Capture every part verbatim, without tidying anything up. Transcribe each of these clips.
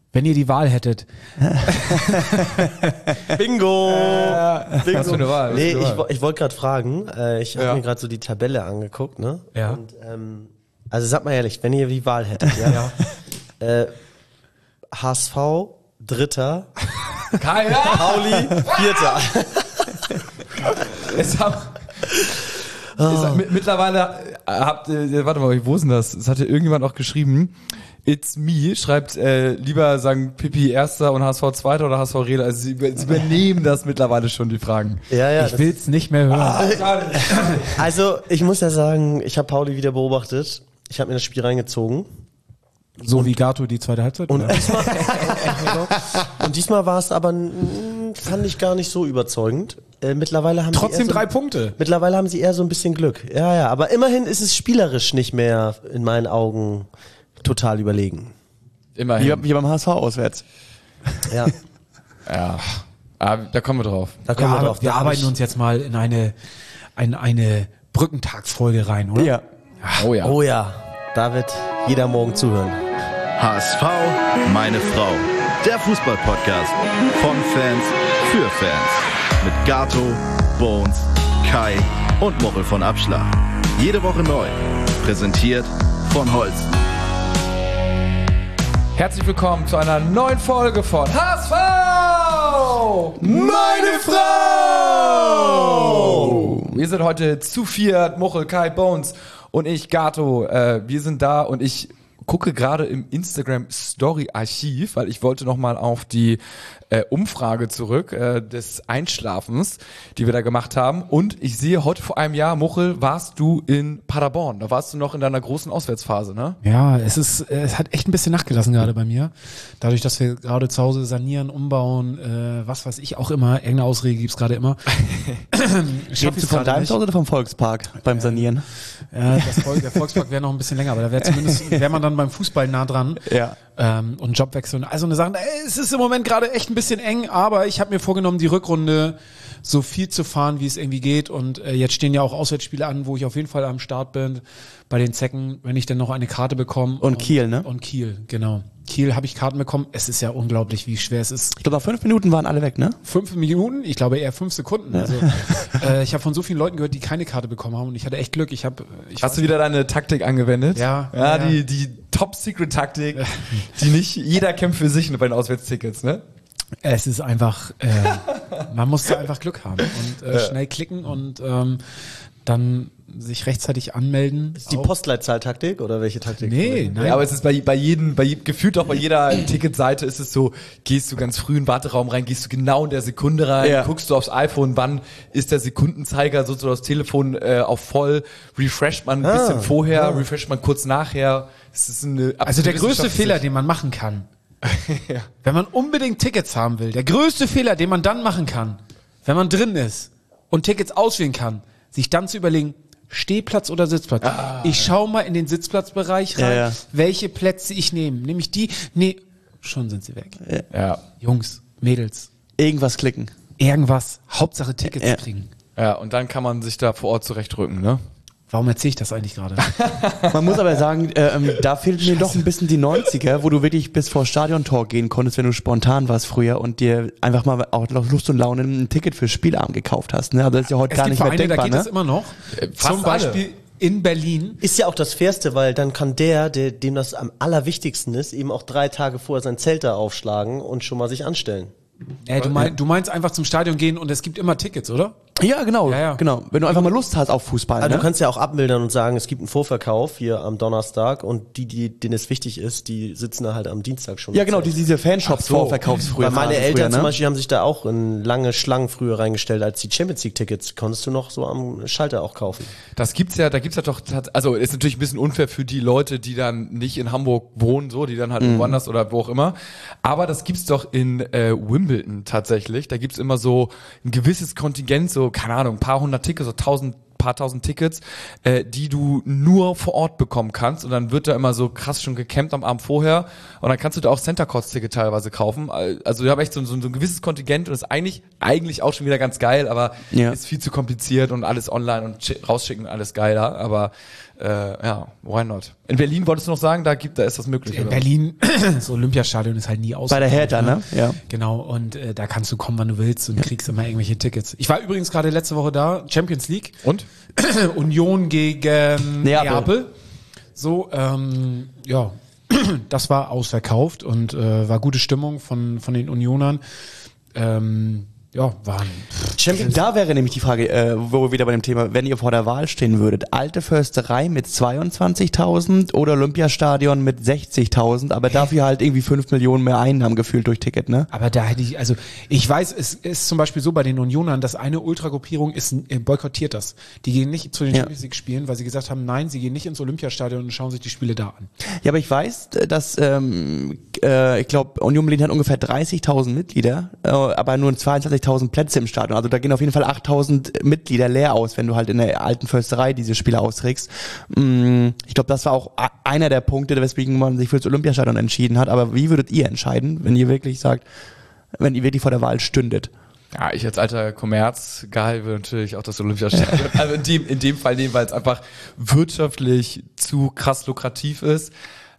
Wenn ihr die Wahl hättet. Bingo! Äh, Bingo. Was für eine Wahl? Nee, Was für eine ich, Wahl? ich wollte gerade fragen, äh, ich habe Ja. mir gerade so die Tabelle angeguckt, ne? Ja. Und, ähm, also sag mal ehrlich, wenn ihr die Wahl hättet, ja? äh, H S V, Dritter, Keiner! Pauli, Vierter. Es haben, es, mit, mittlerweile äh, habt ihr, warte mal, wo ist denn das? Das hatte irgendjemand auch geschrieben. It's me, schreibt äh, lieber sagen Pippi Erster und H S V Zweiter oder H S V Reda. Also sie, sie übernehmen das mittlerweile schon, die Fragen. Ja, ja. Ich will's nicht mehr hören. Also ich muss ja sagen, ich habe Pauli wieder beobachtet. Ich habe mir das Spiel reingezogen. So wie Gato die zweite Halbzeit? Und oder? diesmal, und diesmal war es aber, mm, fand ich gar nicht so überzeugend. Äh, mittlerweile haben Trotzdem sie eher so, drei Punkte. Mittlerweile haben sie eher so ein bisschen Glück. Ja, ja, aber immerhin ist es spielerisch nicht mehr in meinen Augen total überlegen. Immerhin. Wie, wie beim H S V auswärts. Ja, Ja, ah, da kommen wir drauf. da Ja, kommen wir aber drauf. wir Da hab arbeiten ich- uns jetzt mal in eine, in eine Brückentagsfolge rein, oder? Ja. Oh ja. Oh ja, da wird jeder morgen zuhören. H S V, meine Frau. Der Fußball-Podcast von Fans für Fans. Mit Gato, Bones, Kai und Mochel von Abschlag. Jede Woche neu. Präsentiert von Holsten. Herzlich willkommen zu einer neuen Folge von H S V! Meine Frau! Wir sind heute zu viert, Mochel, Kai, Bones und ich, Gato. Äh, wir sind da und ich gucke gerade im Instagram-Story-Archiv, weil ich wollte nochmal auf die äh, Umfrage zurück äh, des Einschlafens, die wir da gemacht haben. Und ich sehe, heute vor einem Jahr, Mochel, warst du in Paderborn. Da warst du noch in deiner großen Auswärtsphase, ne? Ja, es ist, es hat echt ein bisschen nachgelassen gerade bei mir. Dadurch, dass wir gerade zu Hause sanieren, umbauen, äh, was weiß ich auch immer. Irgendeine Ausrede gibt's gerade immer. Schaff Redest du von deinem Zuhause oder vom Volkspark beim Sanieren? Ja, das Volk, der Volkspark wäre noch ein bisschen länger, aber da wäre zumindest, wäre man dann beim Fußball nah dran. Ja. Ähm, und Jobwechsel. Also eine Sache, ey, es ist im Moment gerade echt ein bisschen eng, aber ich habe mir vorgenommen, die Rückrunde so viel zu fahren, wie es irgendwie geht. Und äh, jetzt stehen ja auch Auswärtsspiele an, wo ich auf jeden Fall am Start bin bei den Zecken, wenn ich dann noch eine Karte bekomme. Und Kiel, ne? Und Kiel, genau. Kiel habe ich Karten bekommen. Es ist ja unglaublich, wie schwer es ist. Ich glaube, nach fünf Minuten waren alle weg, ne? Fünf Minuten, ich glaube eher fünf Sekunden. Also äh, ich habe von so vielen Leuten gehört, die keine Karte bekommen haben und ich hatte echt Glück. Ich habe, ich Hast du wieder deine Taktik angewendet? Ja. Ja, Ja. die, die Top-Secret-Taktik, die nicht jeder kämpft für sich bei den Auswärtstickets, ne? Es ist einfach, äh, man muss da einfach Glück haben und äh, schnell klicken und ähm, dann sich rechtzeitig anmelden. Die Auch- Postleitzahltaktik oder welche Taktik? Nee, nein. Ja, aber es ist bei, bei jedem, bei jedem, gefühlt auch bei jeder Ticketseite ist es so, gehst du ganz früh in den Warteraum rein, gehst du genau in der Sekunde rein, Ja. guckst du aufs iPhone, wann ist der Sekundenzeiger, sozusagen das Telefon äh, auf voll, refresht man ein bisschen vorher, ah. refresht man kurz nachher. Es ist eine Also der absolute größte Wissenschaft für Fehler, sich. den man machen kann, wenn man unbedingt Tickets haben will, der größte Fehler, den man dann machen kann, wenn man drin ist und Tickets auswählen kann, sich dann zu überlegen, Stehplatz oder Sitzplatz. Ich schaue mal in den Sitzplatzbereich rein, Ja, ja. welche Plätze ich nehme. Nämlich die, nee, schon sind sie weg. Ja. Jungs, Mädels, Irgendwas klicken. irgendwas, Hauptsache Tickets Ja. kriegen. Ja, und dann kann man sich da vor Ort zurechtrücken, ne? Warum erzähle ich das eigentlich gerade? Man muss aber sagen, äh, ähm, da fehlt mir doch ein bisschen die neunziger, wo du wirklich bis vor Stadiontor gehen konntest, wenn du spontan warst früher und dir einfach mal auch noch Lust und Laune ein Ticket fürs Spielabend gekauft hast. Ne? Aber das ist ja heute Es gar gibt nicht mehr Vereine, da denkbar. geht das Ne? immer noch. fast Zum Beispiel in Berlin. Ist ja auch das Fairste, weil dann kann der, der, dem das am allerwichtigsten ist, eben auch drei Tage vorher sein Zelt da aufschlagen und schon mal sich anstellen. Äh, du, mein, du meinst einfach zum Stadion gehen und es gibt immer Tickets, oder? Ja, genau, Ja, ja. genau. Wenn du einfach mal Lust hast auf Fußball. Also ne? du kannst ja auch abmildern und sagen, es gibt einen Vorverkauf hier am Donnerstag und die, die, denen es wichtig ist, die sitzen da halt am Dienstag schon. ja, genau, die, diese Fanshops so. vorverkaufs früher. Weil meine früher, Eltern ne? zum Beispiel haben sich da auch in lange Schlangen früher reingestellt, als die Champions League Tickets konntest du noch so am Schalter auch kaufen. Das gibt's ja, da gibt's ja doch, tats- also ist natürlich ein bisschen unfair für die Leute, die dann nicht in Hamburg wohnen, so, die dann halt Mhm. woanders oder wo auch immer. Aber das gibt's doch in äh, Wimbledon tatsächlich. Da gibt's immer so ein gewisses Kontingent, so, keine Ahnung, ein paar hundert Tickets, so tausend paar tausend Tickets, äh, die du nur vor Ort bekommen kannst und dann wird da immer so krass schon gecampt am Abend vorher und dann kannst du da auch Center Courts Ticket teilweise kaufen. Also wir haben echt so, so, so ein gewisses Kontingent und das ist eigentlich eigentlich auch schon wieder ganz geil, aber Ja. ist viel zu kompliziert und alles online und schi- rausschicken alles geiler, aber äh, ja, why not? In Berlin wolltest du noch sagen, da gibt, da ist das möglich, In oder? Berlin, das Olympiastadion ist halt nie aus. Bei der Hertha, ne? Ja. Genau, und äh, da kannst du kommen, wann du willst und kriegst immer irgendwelche Tickets. Ich war übrigens gerade letzte Woche da, Champions League, Und? Union gegen Neapel. Neapel. So, ähm, ja, das war ausverkauft und äh, war gute Stimmung von, von den Unionern. Ähm, ja, waren. Champions, da wäre nämlich die Frage, äh, wo wir wieder bei dem Thema, wenn ihr vor der Wahl stehen würdet, alte Försterei mit zweiundzwanzigtausend oder Olympiastadion mit sechzigtausend, aber dafür halt irgendwie fünf Millionen mehr Einnahmen gefühlt durch Ticket, ne? Aber da hätte ich, also ich weiß, es ist zum Beispiel so bei den Unionern, dass eine Ultragruppierung ist, äh, boykottiert das. Die gehen nicht zu den Ja. Champions League Spielen, weil sie gesagt haben, nein, sie gehen nicht ins Olympiastadion und schauen sich die Spiele da an. Ja, aber ich weiß, dass, ähm, äh, ich glaube, Union Berlin hat ungefähr dreißigtausend Mitglieder, äh, aber nur zweiundzwanzigtausend Plätze im Stadion. Also da gehen auf jeden Fall achttausend Mitglieder leer aus, wenn du halt in der alten Försterei diese Spiele austrägst. Mm, ich glaube, das war auch a- einer der Punkte, weswegen man sich für das Olympiastadion entschieden hat. Aber wie würdet ihr entscheiden, wenn ihr wirklich sagt, wenn ihr wirklich vor der Wahl stündet? Ja, ich als alter Kommerzgeil würde natürlich auch das Olympiastadion, also in dem, in dem Fall nehmen, weil es einfach wirtschaftlich zu krass lukrativ ist.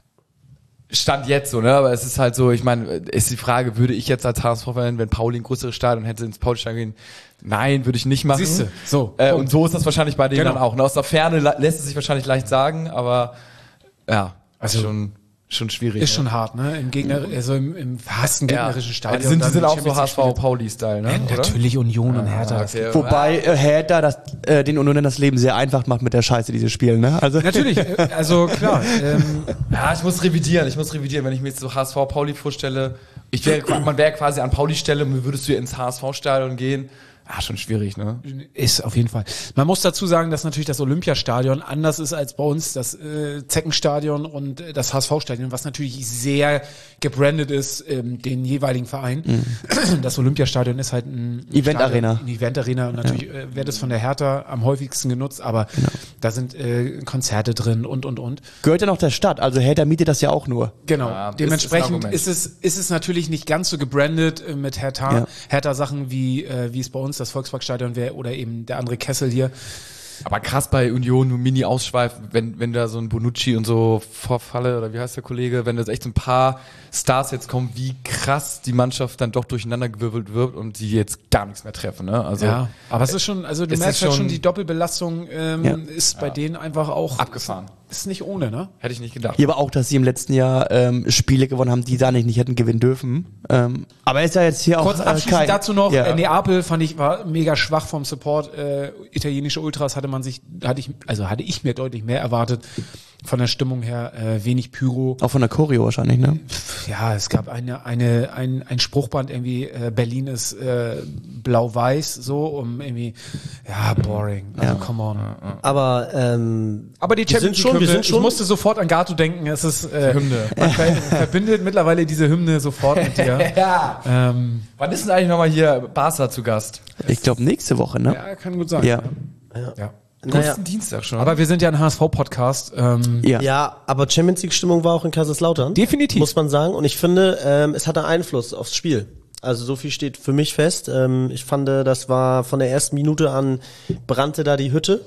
Stand jetzt so, ne? Aber es ist halt so, ich meine, ist die Frage, würde ich jetzt als H S V-Fan, wenn Pauli ein größeres Stadion hätte, ins Pauli-Stadion gehen? Nein, würde ich nicht machen. Siehste, so, Äh, Punkt. und so ist das wahrscheinlich bei denen Genau. dann auch. Ne? Aus der Ferne la- lässt es sich wahrscheinlich leicht sagen, aber ja, Also, ist schon, schon schwierig. Ist ne? schon hart, ne? Im Gegner, also im, im fast gegnerischen Ja. Stadion. Die sind, die dann sind auch so Champions H League S V-Pauli-Style, ne? Ja, oder? natürlich Union und Hertha. Okay. Wobei äh, Hertha das, äh, den Unionen das Leben sehr einfach macht mit der Scheiße, diese Spielen, ne? Also Natürlich, äh, also klar. Ähm, Ja, ich muss revidieren, ich muss revidieren, wenn ich mir jetzt so H S V Pauli vorstelle. Ich wäre, man wäre quasi an Pauli Stelle und würdest du ins H S V-Stadion gehen. Ah, schon schwierig, ne? Ist auf jeden Fall. Man muss dazu sagen, dass natürlich das Olympiastadion anders ist als bei uns das äh, Zeckenstadion und äh, das H S V-Stadion, was natürlich sehr gebrandet ist, ähm, den jeweiligen Verein. Mhm. Das Olympiastadion ist halt ein Event-Arena. Stadion, Ein Event-Arena und natürlich äh, wird es von der Hertha am häufigsten genutzt, aber da sind äh, Konzerte drin und, und, und. gehört ja noch der Stadt, also Hertha mietet das ja auch nur. Genau. Ja, ist- Dementsprechend ist ein ist, es ist es natürlich nicht ganz so gebrandet äh, mit Hertha. Ja. Hertha Sachen wie äh, wie es bei uns das Volksparkstadion wäre oder eben der andere Kessel hier. Aber krass bei Union, nur Mini-Ausschweif, wenn, wenn da so ein Bonucci und so Vorfalle, oder wie heißt der Kollege, wenn da echt so ein paar Stars jetzt kommen, wie krass die Mannschaft dann doch durcheinander gewirbelt wird und die jetzt gar nichts mehr treffen, ne? Also Ja, aber es ist schon, also du es merkst ist halt schon, schon- die Doppelbelastung ähm, Ja. ist bei denen einfach auch abgefahren. Ist nicht ohne, ne? Hätte ich nicht gedacht. Hier aber auch, dass sie im letzten Jahr ähm, Spiele gewonnen haben, die da nicht, nicht hätten gewinnen dürfen. Ähm, aber ist ja jetzt hier Kurz auch äh, abschließend kein, dazu noch, ja. äh, Neapel fand ich, war mega schwach vom Support. Äh, italienische Ultras hatte man sich, hatte ich, also hatte ich mir deutlich mehr erwartet. Von der Stimmung her, äh, wenig Pyro. Auch von der Choreo wahrscheinlich, ne? Ja, es gab eine, eine, ein, ein Spruchband irgendwie, äh, Berlin ist äh, blau-weiß, so, um irgendwie, ja, boring. Also, come on. Aber ähm, Aber die Wir Champions sind schon- wir League-Hymne, sind schon- ich musste sofort an Gato denken, es ist, äh, Hymne. man ver verbindet mittlerweile diese Hymne sofort mit dir. Ja. ähm, Wann ist denn eigentlich nochmal hier Barca zu Gast? Ich glaube nächste Woche, ne? ja, kann gut sein. Ja. Ja. Ja. naja, Nächsten Dienstag schon. Aber wir sind ja ein H S V-Podcast. Ähm, Ja. ja, aber Champions League Stimmung war auch in Kaiserslautern. Definitiv. Muss man sagen. Und ich finde, ähm, es hatte Einfluss aufs Spiel. Also so viel steht für mich fest. Ähm, ich fand, das war von der ersten Minute an brannte da die Hütte.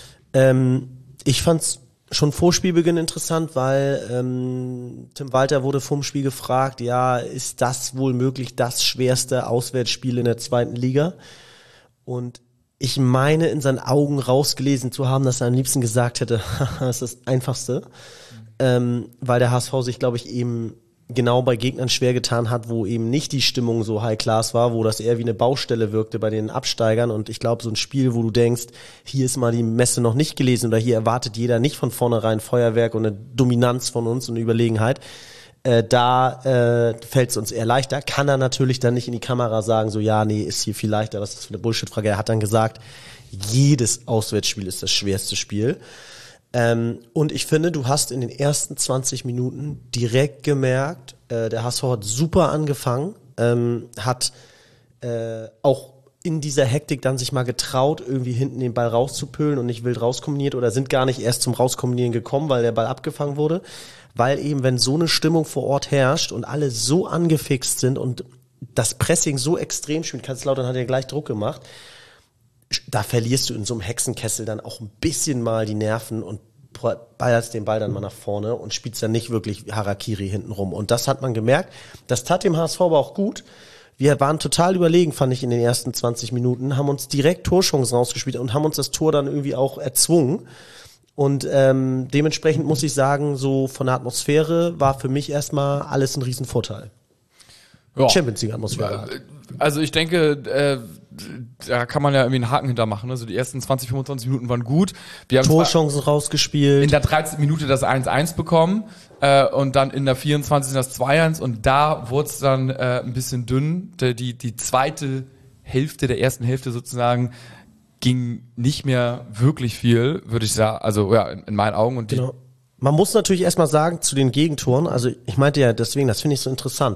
Ähm, ich fand's schon vor Spielbeginn interessant, weil ähm, Tim Walter wurde vorm Spiel gefragt, ja, ist das wohl möglich das schwerste Auswärtsspiel in der zweiten Liga? Und ich meine, in seinen Augen rausgelesen zu haben, dass er am liebsten gesagt hätte, das ist das Einfachste, ähm, weil der H S V sich, glaube ich, eben genau bei Gegnern schwer getan hat, wo eben nicht die Stimmung so high class war, wo das eher wie eine Baustelle wirkte bei den Absteigern. Und ich glaube, so ein Spiel, wo du denkst, hier ist mal die Messe noch nicht gelesen oder hier erwartet jeder nicht von vornherein Feuerwerk und eine Dominanz von uns und eine Überlegenheit, äh, da äh, fällt es uns eher leichter. Kann er natürlich dann nicht in die Kamera sagen, so ja, nee, ist hier viel leichter, was ist das für eine Bullshit-Frage. Er hat dann gesagt, jedes Auswärtsspiel ist das schwerste Spiel. Ähm, und ich finde, du hast in den ersten zwanzig Minuten direkt gemerkt, äh, der H S V hat super angefangen, ähm, hat äh, auch in dieser Hektik dann sich mal getraut, irgendwie hinten den Ball rauszupüllen und nicht wild rauskombiniert oder sind gar nicht erst zum Rauskombinieren gekommen, weil der Ball abgefangen wurde. Weil eben, wenn so eine Stimmung vor Ort herrscht und alle so angefixt sind und das Pressing so extrem spielt, Kaiserslautern hat ja gleich Druck gemacht, da verlierst du in so einem Hexenkessel dann auch ein bisschen mal die Nerven und ballerst den Ball dann mal nach vorne und spielst dann nicht wirklich Harakiri hinten rum. Und das hat man gemerkt. Das tat dem H S V aber auch gut. Wir waren total überlegen, fand ich, in den ersten zwanzig Minuten, haben uns direkt Torchancen rausgespielt und haben uns das Tor dann irgendwie auch erzwungen. Und ähm, dementsprechend muss ich sagen, so von der Atmosphäre war für mich erstmal alles ein Riesenvorteil. Ja. Champions League Atmosphäre. Also ich denke, äh, da kann man ja irgendwie einen Haken hintermachen. Also die ersten zwanzig, fünfundzwanzig Minuten waren gut. Wir haben Torchancen rausgespielt. in der dreizehnten Minute das eins eins bekommen äh, und dann in der vierundzwanzigsten das zwei eins und da wurde es dann äh, ein bisschen dünn. Die, die, die zweite Hälfte der ersten Hälfte sozusagen ging nicht mehr wirklich viel, würde ich sagen. Also ja, in, in meinen Augen. Und die Genau. Man muss natürlich erstmal sagen, zu den Gegentoren, also ich meinte ja deswegen, das finde ich so interessant,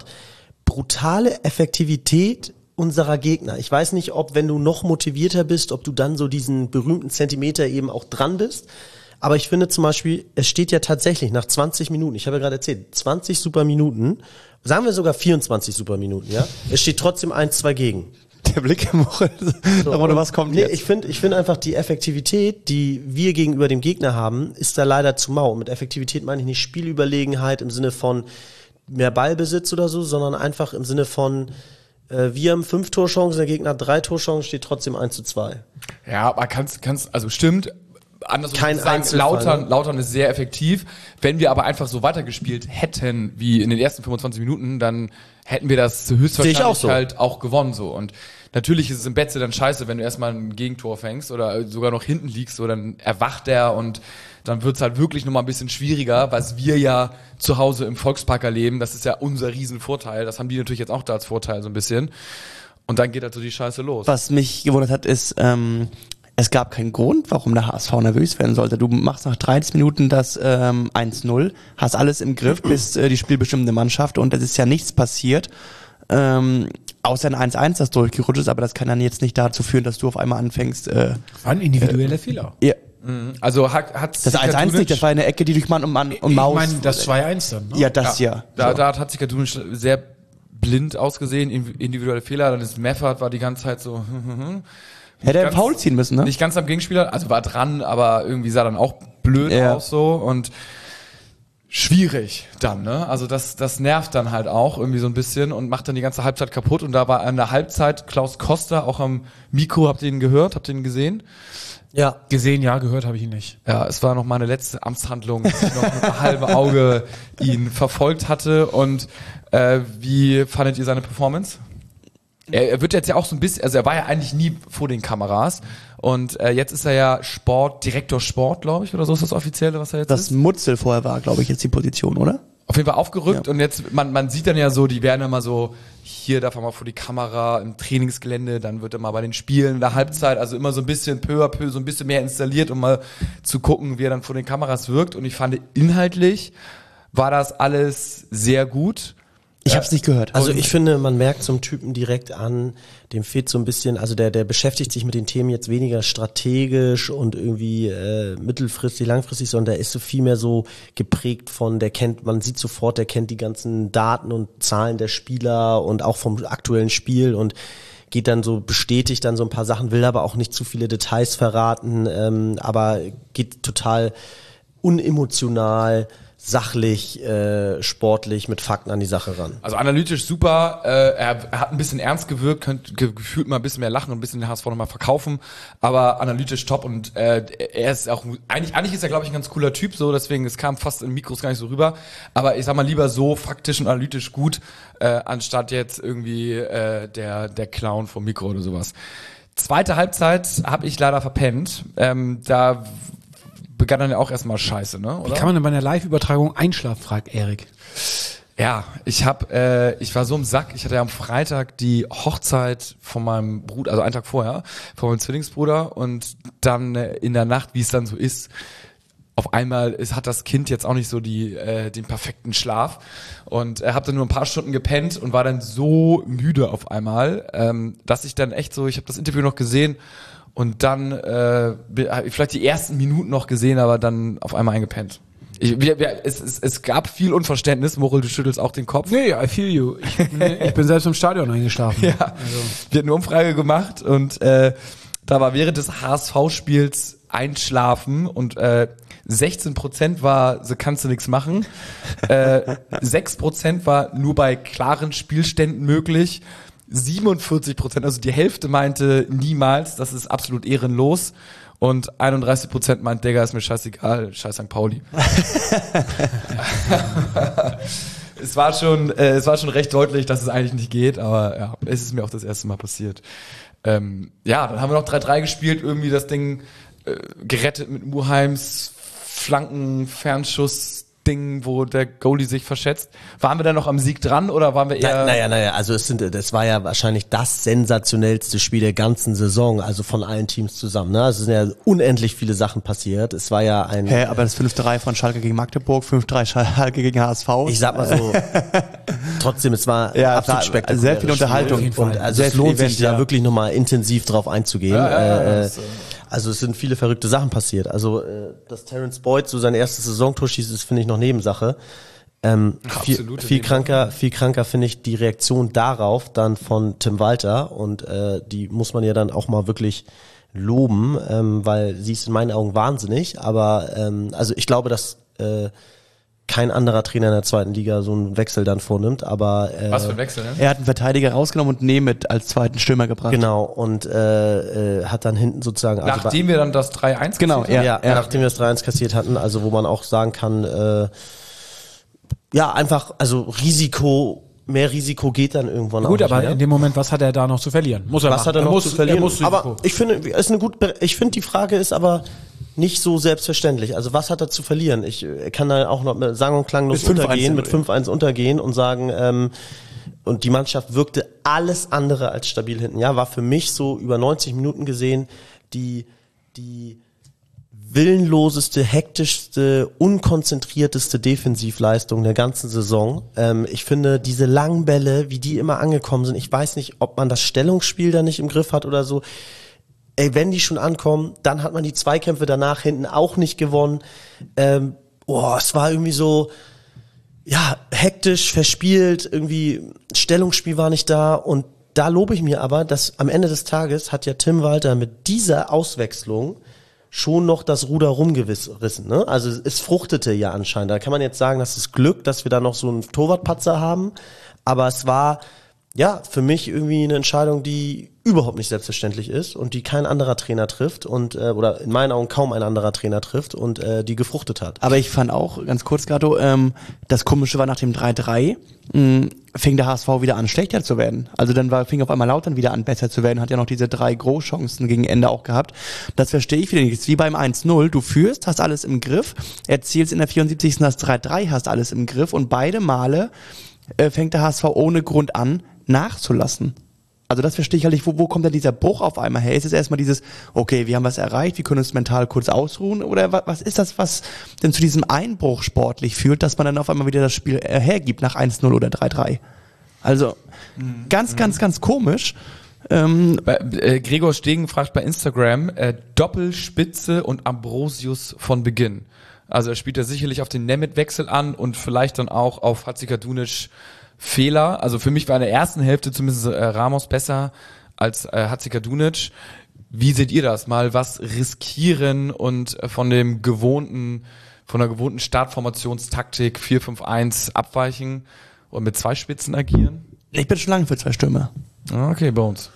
brutale Effektivität unserer Gegner. Ich weiß nicht, ob, wenn du noch motivierter bist, ob du dann so diesen berühmten Zentimeter eben auch dran bist. Aber ich finde zum Beispiel, es steht ja tatsächlich nach zwanzig Minuten, ich habe ja gerade erzählt, zwanzig super Minuten, sagen wir sogar vierundzwanzig super Minuten, ja? Es steht trotzdem eins zwei gegen. Der Blick im Woche, So, oder was kommt nee, jetzt? Ich finde ich finde einfach, die Effektivität, die wir gegenüber dem Gegner haben, ist da leider zu mau. Und mit Effektivität meine ich nicht Spielüberlegenheit im Sinne von mehr Ballbesitz oder so, sondern einfach im Sinne von, äh, wir haben fünf Torchancen, der Gegner hat drei Torchancen, steht trotzdem eins zu zwei. Ja, aber kannst, kannst, also stimmt. Andersrum Kein sagen, Einzelfall, Lautern, ne? Lautern ist sehr effektiv. Wenn wir aber einfach so weitergespielt hätten, wie in den ersten fünfundzwanzig Minuten, dann hätten wir das höchstwahrscheinlich Sehe ich auch so. halt auch gewonnen, so. Und natürlich ist es im Betze dann scheiße, wenn du erstmal ein Gegentor fängst oder sogar noch hinten liegst, so, dann erwacht er und dann wird's halt wirklich nochmal ein bisschen schwieriger, was wir ja zu Hause im Volkspark erleben. Das ist ja unser Riesenvorteil. Das haben die natürlich jetzt auch da als Vorteil so ein bisschen. Und dann geht halt so die Scheiße los. Was mich gewundert hat, ist, ähm, es gab keinen Grund, warum der H S V nervös werden sollte. Du machst nach dreißig Minuten das ähm, eins null, hast alles im Griff, bist äh, die spielbestimmende Mannschaft und es ist ja nichts passiert, ähm, außer ein eins eins, das durchgerutscht ist, aber das kann dann jetzt nicht dazu führen, dass du auf einmal anfängst. Äh, War ein individueller Fehler. ja, Also hat, hat das eins eins nicht, das war eine Ecke, die durch Mann und Mann und Ich Maus. meine, das zwei eins dann, ne? Ja, das ja. Da, So. da hat Hatzika Dunic sehr blind ausgesehen, individuelle Fehler, dann ist Meffert, war die ganze Zeit so, Hätte er ganz- Foul ziehen müssen, ne? nicht ganz am Gegenspieler, also war dran, aber irgendwie sah dann auch blöd Ja. aus so und schwierig dann, ne? Also das, das nervt dann halt auch irgendwie so ein bisschen und macht dann die ganze Halbzeit kaputt und da war an der Halbzeit Klaus Koster auch am Mikro, habt ihr ihn gehört, habt ihr ihn gesehen? Ja. Gesehen, ja, gehört habe ich ihn nicht. Ja, es war noch meine letzte Amtshandlung, dass ich noch mit einem halben Auge ihn verfolgt hatte. Und äh, wie fandet ihr seine Performance? Er, er wird jetzt ja auch so ein bisschen, also er war ja eigentlich nie vor den Kameras. Und äh, jetzt ist er ja Sport, Direktor Sport, glaube ich, oder so ist das Offizielle, was er jetzt Das ist. Mutzel vorher war, glaube ich, jetzt die Position, oder? Auf jeden Fall aufgerückt Ja. und jetzt, man, man sieht dann ja so, die werden immer so, hier darf er mal vor die Kamera im Trainingsgelände, dann wird er mal bei den Spielen in der Halbzeit, also immer so ein bisschen peu à peu, so ein bisschen mehr installiert, um mal zu gucken, wie er dann vor den Kameras wirkt. Und ich fand, inhaltlich war das alles sehr gut. Ich habe es nicht gehört. Also ich finde, man merkt so einen Typen direkt an, dem fehlt so ein bisschen, also der der beschäftigt sich mit den Themen jetzt weniger strategisch und irgendwie äh, mittelfristig, langfristig, sondern der ist so viel mehr so geprägt von, der kennt, man sieht sofort, der kennt die ganzen Daten und Zahlen der Spieler und auch vom aktuellen Spiel und geht dann so, bestätigt dann so ein paar Sachen, will aber auch nicht zu viele Details verraten, ähm, aber geht total unemotional, sachlich, äh, sportlich mit Fakten an die Sache ran. Also analytisch super, äh, er, er hat ein bisschen ernst gewirkt, könnte ge gefühlt mal ein bisschen mehr lachen und ein bisschen den H S V nochmal verkaufen, aber analytisch top und äh, er ist auch, eigentlich eigentlich ist er, glaube ich, ein ganz cooler Typ, so, deswegen, es kam fast in Mikros gar nicht so rüber, aber ich sag mal lieber so faktisch und analytisch gut, äh, anstatt jetzt irgendwie äh, der, der Clown vom Mikro oder sowas. Zweite Halbzeit habe ich leider verpennt, ähm, da begann dann ja auch erstmal scheiße, ne? Oder? Wie kann man denn bei einer Live-Übertragung einschlafen, fragt Erik. Ja, ich hab, äh, ich war so im Sack. Ich hatte ja am Freitag die Hochzeit von meinem Bruder, also einen Tag vorher, von meinem Zwillingsbruder und dann äh, in der Nacht, wie es dann so ist, auf einmal ist, hat das Kind jetzt auch nicht so die äh, den perfekten Schlaf und er hat dann nur ein paar Stunden gepennt und war dann so müde auf einmal, ähm, dass ich dann echt so, ich habe das Interview noch gesehen und dann äh, vielleicht die ersten Minuten noch gesehen, aber dann auf einmal eingepennt. Ich, wir, wir, es, es, es gab viel Unverständnis. Moral, du schüttelst auch den Kopf. Nee, I feel you. Ich bin, ich bin selbst im Stadion eingeschlafen. Ja, also. Wir hatten eine Umfrage gemacht und äh, da war während des H S V-Spiels Einschlafen und äh, sechzehn Prozent war, so kannst du nichts machen. Äh, sechs Prozent war nur bei klaren Spielständen möglich. siebenundvierzig Prozent, also die Hälfte meinte niemals, das ist absolut ehrenlos. Und einunddreißig Prozent meint, Digga, ist mir scheißegal, scheiß Sankt Pauli. es war schon, äh, es war schon recht deutlich, dass es eigentlich nicht geht, aber ja, es ist mir auch das erste Mal passiert. Ähm, ja, dann haben wir noch drei drei gespielt, irgendwie das Ding äh, gerettet mit Muheims Flanken-Fernschuss Ding, wo der Goalie sich verschätzt. Waren wir da noch am Sieg dran oder waren wir eher... Na, naja, naja, also es sind, das war ja wahrscheinlich das sensationellste Spiel der ganzen Saison, also von allen Teams zusammen. Ne? Also es sind ja unendlich viele Sachen passiert. Es war ja ein... Hä, aber das fünf drei von Schalke gegen Magdeburg, fünf drei Schalke gegen H S V. Ich sag mal so, trotzdem, es war Ja, absolut war spektakulär. sehr viel Unterhaltung. Und also Sehr es viel lohnt sich Event, da ja. wirklich nochmal intensiv drauf einzugehen. Ja, ja, ja, äh, das, äh, also es sind viele verrückte Sachen passiert. Also äh, dass Terence Boyd so sein erstes Saisontor schießt, ist, finde ich, noch Nebensache. Ähm, viel, Absolute viel Nebensache. kranker, viel kranker finde ich die Reaktion darauf dann von Tim Walter und äh, die muss man ja dann auch mal wirklich loben, ähm, weil sie ist in meinen Augen wahnsinnig, aber ähm, also ich glaube, dass äh, kein anderer Trainer in der zweiten Liga so einen Wechsel dann vornimmt, aber äh, Was für ein Wechsel, ne? Er hat einen Verteidiger rausgenommen und Nemeth als zweiten Stürmer gebracht. genau und äh, äh, hat dann hinten sozusagen also Nachdem wir dann das drei eins Genau, kassiert ja, haben? ja, nachdem wir das drei eins kassiert hatten, also wo man auch sagen kann, äh, ja, einfach, also Risiko, mehr Risiko geht dann irgendwann Gut, auch nicht aber mehr. in dem Moment, was hat er da noch zu verlieren? Muss er Was machen. hat er noch muss, zu verlieren? Er muss aber Risiko. ich finde, ist eine gut, ich finde, die Frage ist aber nicht so selbstverständlich. Also was hat er zu verlieren? Ich äh, kann da auch noch mit sang- und klanglos Mit fünf eins untergehen, mit im- fünf eins untergehen und sagen, ähm, und die Mannschaft wirkte alles andere als stabil hinten. Ja, war für mich so über neunzig Minuten gesehen die, die willenloseste, hektischste, unkonzentrierteste Defensivleistung der ganzen Saison. Ähm, ich finde, diese langen Bälle, wie die immer angekommen sind, ich weiß nicht, ob man das Stellungsspiel da nicht im Griff hat oder so. Ey, wenn die schon ankommen, dann hat man die Zweikämpfe danach hinten auch nicht gewonnen. Ähm, boah, es war irgendwie so, ja, hektisch, verspielt, irgendwie Stellungsspiel war nicht da und da lobe ich mir aber, dass am Ende des Tages hat ja Tim Walter mit dieser Auswechslung schon noch das Ruder rumgerissen, ne? Also es fruchtete ja anscheinend. Da kann man jetzt sagen, das ist Glück, dass wir da noch so einen Torwartpatzer haben, aber es war ja für mich irgendwie eine Entscheidung, die überhaupt nicht selbstverständlich ist und die kein anderer Trainer trifft und äh, oder in meinen Augen kaum ein anderer Trainer trifft und äh, die gefruchtet hat. Aber ich fand auch, ganz kurz, Gato, ähm, das Komische war nach dem drei drei, mh, fing der H S V wieder an, schlechter zu werden. Also dann war, fing auf einmal Lautern wieder an, besser zu werden, hat ja noch diese drei Großchancen gegen Ende auch gehabt. Das verstehe ich wieder nicht. Es ist wie beim eins null, du führst, hast alles im Griff, erzielst in der vierundsiebzigsten das drei drei, hast alles im Griff und beide Male äh, fängt der H S V ohne Grund an, nachzulassen. Also das verstehe ich halt nicht, wo, wo kommt denn dieser Bruch auf einmal her? Ist es erstmal dieses, okay, wir haben was erreicht, wir können uns mental kurz ausruhen? Oder was, was ist das, was denn zu diesem Einbruch sportlich führt, dass man dann auf einmal wieder das Spiel äh, hergibt nach eins null oder drei drei? Also mhm. ganz, ganz, ganz komisch. Ähm, Bei, äh, Gregor Stegen fragt bei Instagram, äh, Doppelspitze und Ambrosius von Beginn. Also er spielt ja sicherlich auf den Nemeth-Wechsel an und vielleicht dann auch auf Hatzikadunic Fehler. Also für mich war in der ersten Hälfte zumindest äh, Ramos besser als äh, Hatzikadunic. Wie seht ihr das? Mal was riskieren und äh, von dem gewohnten, von der gewohnten Startformationstaktik vier fünf eins abweichen und mit zwei Spitzen agieren? ich bin schon lange für zwei Stürmer. Okay, Bones.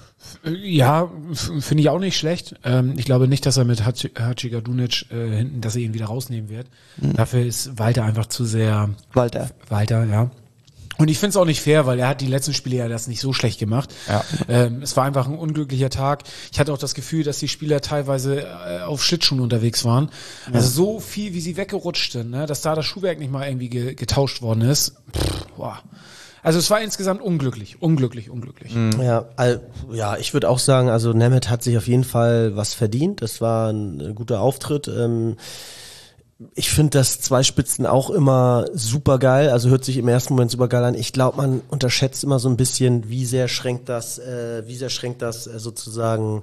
Ja, f- finde ich auch nicht schlecht. Ähm, ich glaube nicht, dass er mit Haci- Hacikadunic äh, hinten, dass er ihn wieder rausnehmen wird. Mhm. Dafür ist Walter einfach zu sehr Walter. Walter, ja. Und ich finde es auch nicht fair, weil er hat die letzten Spiele ja das nicht so schlecht gemacht. Ja. Ähm, es war einfach ein unglücklicher Tag. Ich hatte auch das Gefühl, dass die Spieler teilweise äh, auf Schlittschuhen unterwegs waren. Ja. Also so viel, wie sie weggerutscht sind, ne? Dass da das Schuhwerk nicht mal irgendwie ge- getauscht worden ist. Pff, boah. Also es war insgesamt unglücklich, unglücklich, unglücklich. Mhm. Ja, all, ja, ich würde auch sagen, also Nemeth hat sich auf jeden Fall was verdient. Das war ein, ein guter Auftritt. Ähm, Ich finde das Zweispitzen auch immer super geil, also hört sich im ersten Moment super geil an. Ich glaube, man unterschätzt immer so ein bisschen, wie sehr schränkt das, äh, wie sehr schränkt das äh, sozusagen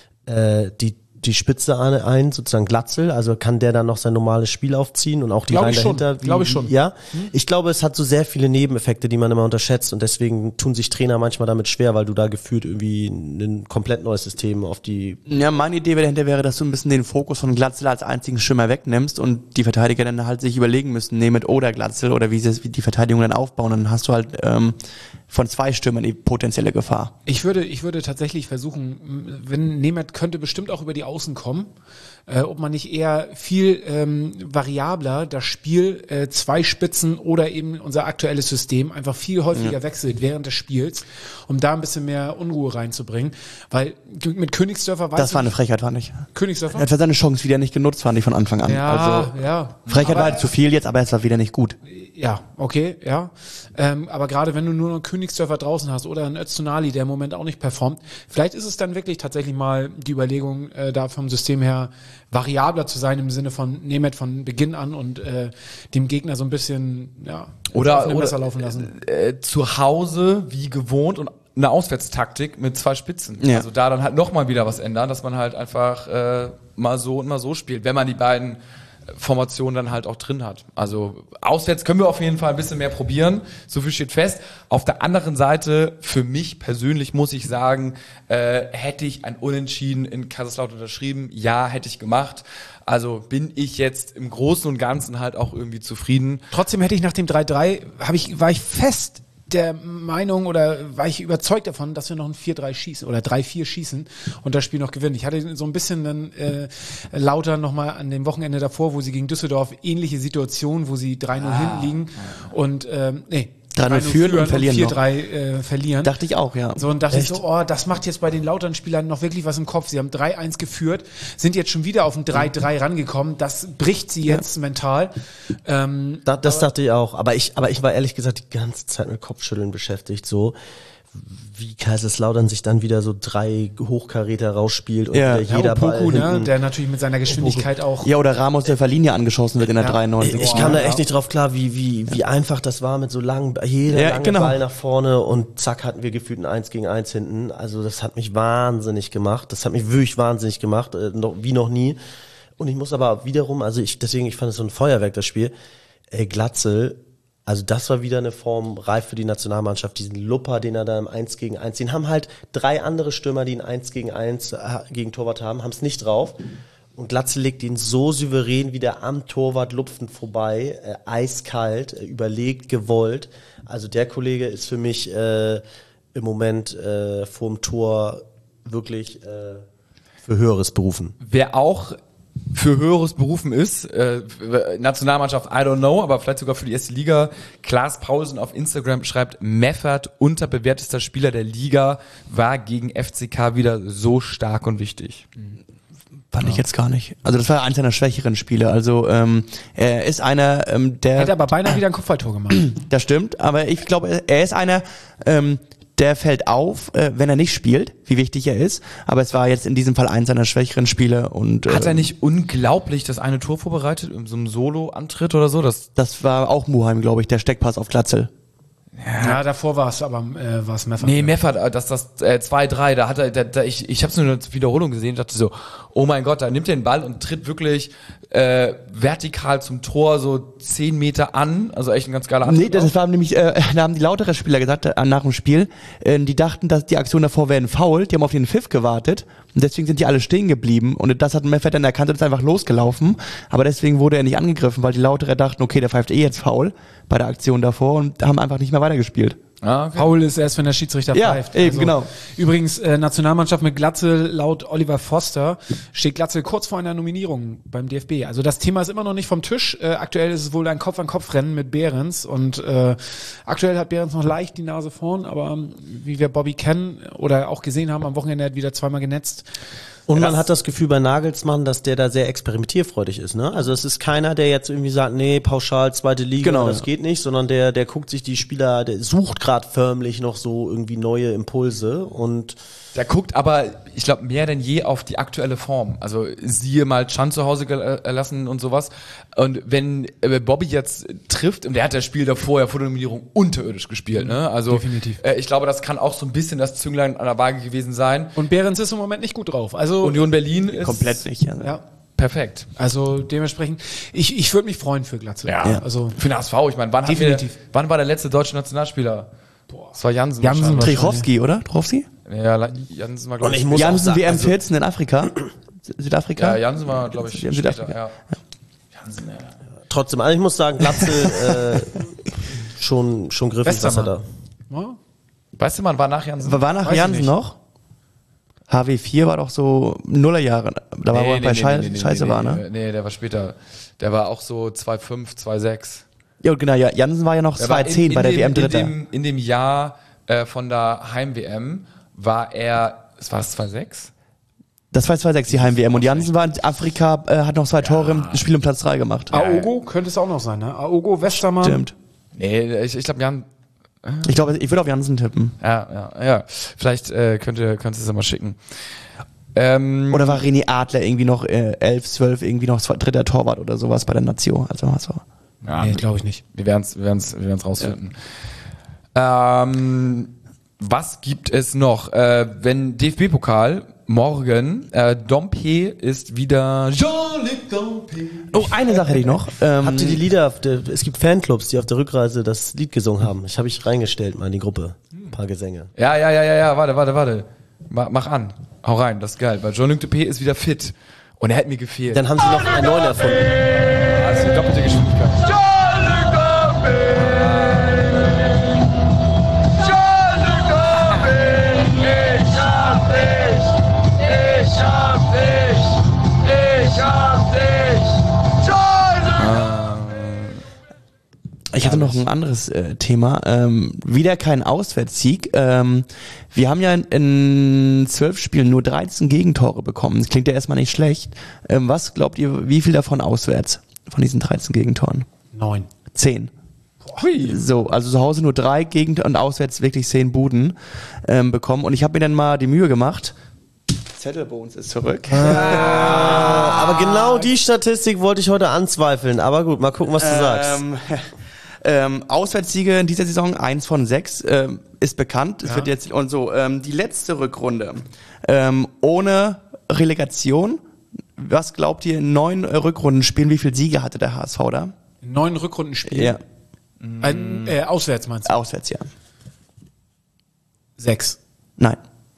äh, die die Spitze ein, sozusagen Glatzel, also kann der dann noch sein normales Spiel aufziehen und auch die Glaub Reihen ich schon, dahinter. glaub ich schon. Ja, ich glaube, es hat so sehr viele Nebeneffekte, die man immer unterschätzt und deswegen tun sich Trainer manchmal damit schwer, weil du da gefühlt irgendwie ein komplett neues System auf die... Ja, meine Idee dahinter wäre, dass du ein bisschen den Fokus von Glatzel als einzigen Schimmer wegnimmst und die Verteidiger dann halt sich überlegen müssen, Nemeth oder Glatzel oder wie sie wie die Verteidigung dann aufbauen, dann hast du halt ähm, von zwei Stürmern die potenzielle Gefahr. Ich würde, ich würde tatsächlich versuchen, wenn Nemeth könnte bestimmt auch über die Außen kommen, äh, ob man nicht eher viel ähm, variabler das Spiel äh, zwei Spitzen oder eben unser aktuelles System einfach viel häufiger ja. wechselt während des Spiels, um da ein bisschen mehr Unruhe reinzubringen, weil mit Königsdörfer weiß Das war ich, eine Frechheit, fand ich. Königsdörfer? Er hat seine Chance wieder nicht genutzt, fand ich von Anfang an. Ja, also, ja. Frechheit Aber, war halt zu viel jetzt, aber es war wieder nicht gut. Ja, okay, ja. Ähm, aber gerade wenn du nur noch Königsdörfer draußen hast oder einen Öztunali, der im Moment auch nicht performt, vielleicht ist es dann wirklich tatsächlich mal die Überlegung, äh, da vom System her variabler zu sein im Sinne von Nemeth von Beginn an und äh, dem Gegner so ein bisschen ja oder, auf dem oder Messer laufen lassen. Äh, äh, zu Hause wie gewohnt und eine Auswärtstaktik mit zwei Spitzen. Ja. Also da dann halt nochmal wieder was ändern, dass man halt einfach äh, mal so und mal so spielt, wenn man die beiden Formation dann halt auch drin hat. Also auswärts können wir auf jeden Fall ein bisschen mehr probieren, so viel steht fest. Auf der anderen Seite, für mich persönlich muss ich sagen, äh, hätte ich ein Unentschieden in Kaiserslautern unterschrieben, ja, hätte ich gemacht. Also bin ich jetzt im Großen und Ganzen halt auch irgendwie zufrieden. Trotzdem hätte ich nach dem drei drei, habe ich, war ich fest der Meinung oder war ich überzeugt davon, dass wir noch ein vier drei schießen oder drei vier schießen und das Spiel noch gewinnen. Ich hatte so ein bisschen dann äh, Lautern nochmal an dem Wochenende davor, wo sie gegen Düsseldorf ähnliche Situation, wo sie drei null ah, hinten liegen und ähm, nee, drei null führen und verlieren vier drei äh, verlieren. Dachte ich auch, ja. So, und dachte Echt? ich so, oh, das macht jetzt bei den Lautern-Spielern noch wirklich was im Kopf. Sie haben drei eins geführt, sind jetzt schon wieder auf ein drei drei rangekommen. Das bricht sie jetzt ja. mental. Ähm, da, das dachte ich auch. Aber ich, aber ich war ehrlich gesagt die ganze Zeit mit Kopfschütteln beschäftigt, so wie Kaiserslautern sich dann wieder so drei Hochkaräter rausspielt und ja. wieder jeder ja, Opoku, Ball ne, der natürlich mit seiner Geschwindigkeit auch... Ja, oder Ramos, der Verlinie angeschossen wird in der Ja. dreiundneunzig. Ich kam da echt nicht drauf klar, wie, wie, wie einfach das war mit so langen, jeder Ja, lange genau. Ball nach vorne und zack hatten wir gefühlt ein eins gegen eins hinten. Also das hat mich wahnsinnig gemacht. Das hat mich wirklich wahnsinnig gemacht, äh, noch, wie noch nie. Und ich muss aber wiederum, also ich, deswegen, ich fand es so ein Feuerwerk, das Spiel. Ey, Glatzel, also das war wieder eine Form reif für die Nationalmannschaft. Diesen Lupper, den er da im eins gegen eins, den haben halt drei andere Stürmer, die ein eins gegen eins äh, gegen Torwart haben, haben es nicht drauf. Und Glatzel legt ihn so souverän wieder am Torwart lupfend vorbei, äh, eiskalt, äh, überlegt, gewollt. Also der Kollege ist für mich äh, im Moment äh, vorm Tor wirklich äh, für Höheres berufen. Wer auch für Höheres berufen ist, äh, Nationalmannschaft, I don't know, aber vielleicht sogar für die erste Liga. Klaas Paulsen auf Instagram schreibt, Meffert, unterbewertester Spieler der Liga, war gegen F C K wieder so stark und wichtig. Fand ich jetzt gar nicht. Also das war eins seiner schwächeren Spiele. Also ähm, er ist einer, ähm, der... Hätte aber beinahe wieder ein Kopfballtor gemacht. Das stimmt, aber ich glaube, er ist einer... Ähm, der fällt auf, äh, wenn er nicht spielt, wie wichtig er ist. Aber es war jetzt in diesem Fall eins seiner schwächeren Spiele. Und äh, hat er nicht unglaublich das eine Tor vorbereitet, in so einem Solo-Antritt oder so? Das das war auch Muheim, glaube ich, der Steckpass auf Glatzel. Ja, ja davor war es aber äh, war es Meffert. Nee, Meffert, das das äh, zwei drei, da hat er, da, da, ich ich habe es nur eine Wiederholung gesehen, dachte so, oh mein Gott, da nimmt er den Ball und tritt wirklich äh, vertikal zum Tor so zehn Meter an, also echt ein ganz geiler Antritt. Nee, das war nämlich, äh, da haben die lautere Spieler gesagt, äh, nach dem Spiel, äh, die dachten, dass die Aktion davor wäre ein Foul, die haben auf den Pfiff gewartet und deswegen sind die alle stehen geblieben und das hat Meffert dann erkannt und ist einfach losgelaufen, aber deswegen wurde er nicht angegriffen, weil die lautere dachten, okay, der pfeift eh jetzt Foul bei der Aktion davor und haben einfach nicht mehr weitergespielt. Ah, okay. Foul ist erst, wenn der Schiedsrichter Ja, pfeift. eben, genau. Übrigens, äh, Nationalmannschaft mit Glatzel, laut Oliver Foster, steht Glatzel kurz vor einer Nominierung beim D F B. Also das Thema ist immer noch nicht vom Tisch. Äh, aktuell ist es wohl ein Kopf-an-Kopf-Rennen mit Behrens und äh, aktuell hat Behrens noch leicht die Nase vorn, aber ähm, wie wir Bobby kennen oder auch gesehen haben, am Wochenende hat er wieder zweimal genetzt. Und man Das- hat das Gefühl bei Nagelsmann, dass der da sehr experimentierfreudig ist, ne? Also es ist keiner, der jetzt irgendwie sagt, nee, pauschal zweite Liga, Genau, das ja. geht nicht, sondern der, der guckt sich die Spieler, der sucht gerade förmlich noch so irgendwie neue Impulse und Der guckt aber, ich glaube, mehr denn je auf die aktuelle Form. Also siehe mal Chan zu Hause gelassen und sowas. Und wenn äh, Bobby jetzt trifft, und der hat das Spiel davor ja vor der Nominierung unterirdisch gespielt, ne? Also Definitiv. Äh, ich glaube, das kann auch so ein bisschen das Zünglein an der Waage gewesen sein. Und Behrens ist im Moment nicht gut drauf. Also Union Berlin ist Komplett nicht. Also. ja. perfekt. Also dementsprechend, ich, ich würde mich freuen für Glatze. Ja. Also Für den H S V, ich meine, wann, hatten wir- Definitiv. wann war der letzte deutsche Nationalspieler? Boah. Das war Jansen. Jansen wahrscheinlich. Trichowski, oder? Trichowski? Ja, La- Jansen war, glaube Und ich, ich muss auch Jansen sagen, W M also- vierzehn in Afrika. Südafrika? ja, Jansen war, glaube ich, Ja, später, Südafrika. ja. Jansen, ja. trotzdem, also ich muss sagen, Glatze äh, schon, schon griffig, was er da. ja. Weißt du, man war nach Jansen? War nach Weiß ich Jansen nicht. noch? H W vier war doch so Nullerjahre. Da war, wo er bei Schei- Scheiße war, ne? Nee, der war später. Der war auch so zwei Komma fünf, zwei Komma sechs. Ja, genau, ja, Jansen war ja noch Der war zwei Komma zehn bei der dem, W M in Dritter. dem, in dem Jahr äh, von der Heim-W M war er, es war das zwei Komma sechs? Das war zwei Komma sechs die Heim-W M. Und Jansen war in Afrika, äh, hat noch zwei Tore im Spiel um Platz drei gemacht. Aogo könnte es auch noch sein, ne? Aogo, Westermann. Stimmt. Nee, ich, ich glaube, Jan, Ich glaube, ich würde auf Jansen tippen. ja, ja, ja. Vielleicht äh, könnt ihr, könnt ihr es ja mal schicken. Ähm, Oder war René Adler irgendwie noch äh, elf, zwölf, irgendwie noch zwei, dritter Torwart oder sowas bei der Nation? Also, also. ja, Nee, glaube ich nicht. Wir werden es wir werden's, wir werden's rausfinden. Ähm, was gibt es noch? Äh, wenn D F B-Pokal morgen, äh, Dompe ist wieder Jean-Luc Dompe. Oh, eine Sache hätte ich noch. Ähm, Habt ihr die Lieder, auf der, es gibt Fanclubs, die auf der Rückreise das Lied gesungen haben. Ich habe ich reingestellt mal in die Gruppe. Ein paar Gesänge. Ja, ja, ja, ja, ja, warte, warte, warte. Mach, mach an. Hau rein, das ist geil. Weil Jean-Luc Dompe ist wieder fit. Und er hat mir gefehlt. Dann haben sie noch einen neuen erfunden. Also die doppelte Geschwindigkeit. Ich hatte noch ein anderes äh, Thema. Ähm, wieder kein Auswärtssieg. Ähm, wir haben ja in, in zwölf Spielen nur dreizehn Gegentore bekommen. Das klingt ja erstmal nicht schlecht. Ähm, was glaubt ihr, wie viel davon auswärts? Von diesen dreizehn Gegentoren? Neun. Zehn. Hui. So, also zu Hause nur drei Gegentore und auswärts wirklich zehn Buden ähm, bekommen. Und ich habe mir dann mal die Mühe gemacht. Zettelbones ist zurück. Aber genau die Statistik wollte ich heute anzweifeln. Aber gut, mal gucken, was du sagst. Ähm, ähm, Auswärtssiege in dieser Saison, eins von sechs, ähm, ist bekannt. Es wird jetzt und so. Ähm, die letzte Rückrunde ähm, ohne Relegation. Was glaubt ihr, in neun äh, Rückrundenspielen, wie viele Siege hatte der H S V da? Neun Rückrundenspiele. Ja, Ein, äh, auswärts meinst du? auswärts, ja. Sechs. Nein.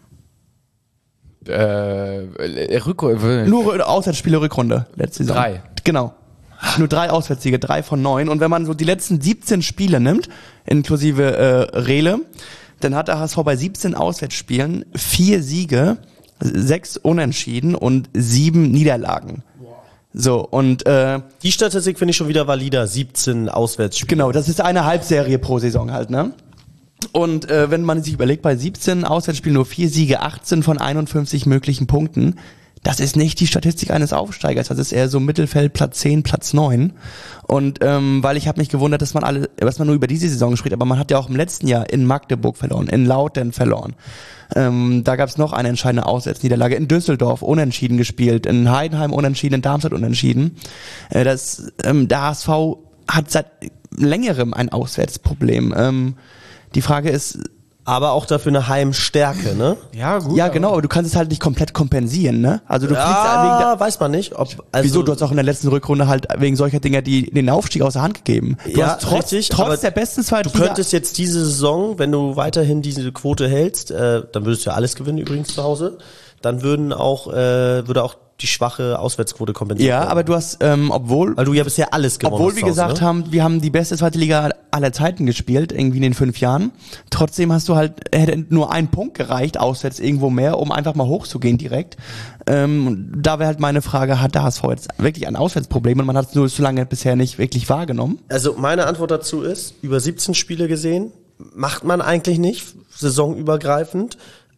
Äh, Rückrunde. Nur Rü- Auswärtsspiele Rückrunde, letzte Saison. Drei. Genau. Nur drei Auswärtssiege, drei von neun. Und wenn man so die letzten siebzehn Spiele nimmt, inklusive äh, Rele, dann hat der H S V bei siebzehn Auswärtsspielen vier Siege, sechs Unentschieden und sieben Niederlagen. So, und äh, Die Statistik finde ich schon wieder valider. siebzehn Auswärtsspiele. genau, das ist eine Halbserie pro Saison halt, ne? Und äh, wenn man sich überlegt, bei siebzehn Auswärtsspielen nur vier Siege, achtzehn von einundfünfzig möglichen Punkten, das ist nicht die Statistik eines Aufsteigers, das ist eher so Mittelfeld, Platz zehn, Platz neun. Und ähm, weil ich habe mich gewundert, dass man alle, dass man nur über diese Saison spricht, aber man hat ja auch im letzten Jahr in Magdeburg verloren, in Lautern verloren. Ähm, da gab es noch eine entscheidende Auswärtsniederlage, in Düsseldorf unentschieden gespielt, in Heidenheim unentschieden, in Darmstadt unentschieden. Äh, das, ähm, der H S V hat seit längerem ein Auswärtsproblem. Ähm, die Frage ist, Aber auch dafür eine Heimstärke, ne? Ja, gut. ja genau, aber du kannst es halt nicht komplett kompensieren, ne? Also du fliegst halt wegen der, Ja, weiß man nicht. Ob, also, wieso, du hast auch in der letzten Rückrunde halt wegen solcher Dinger die den Aufstieg aus der Hand gegeben. Du Ja, hast trotz, richtig, aber trotz der besten Du Zweitliga... könntest jetzt diese Saison, wenn du weiterhin diese Quote hältst, äh, dann würdest du ja alles gewinnen übrigens zu Hause, dann würden auch, äh, würde auch die schwache Auswärtsquote kompensiert ja, werden. aber du hast, ähm, obwohl... Weil du ja bisher alles gewonnen Obwohl hast. wir zu Hause, gesagt ne? haben, wir haben die beste zweite Liga aller Zeiten gespielt, irgendwie in den fünf Jahren. Trotzdem hast du halt, hätte nur ein Punkt gereicht, auswärts irgendwo mehr, um einfach mal hochzugehen direkt. Ähm, da wäre halt meine Frage, hat der H S V jetzt wirklich ein Auswärtsproblem und man hat es nur so lange bisher nicht wirklich wahrgenommen? Also meine Antwort dazu ist, über siebzehn Spiele gesehen, macht man eigentlich nicht, saisonübergreifend.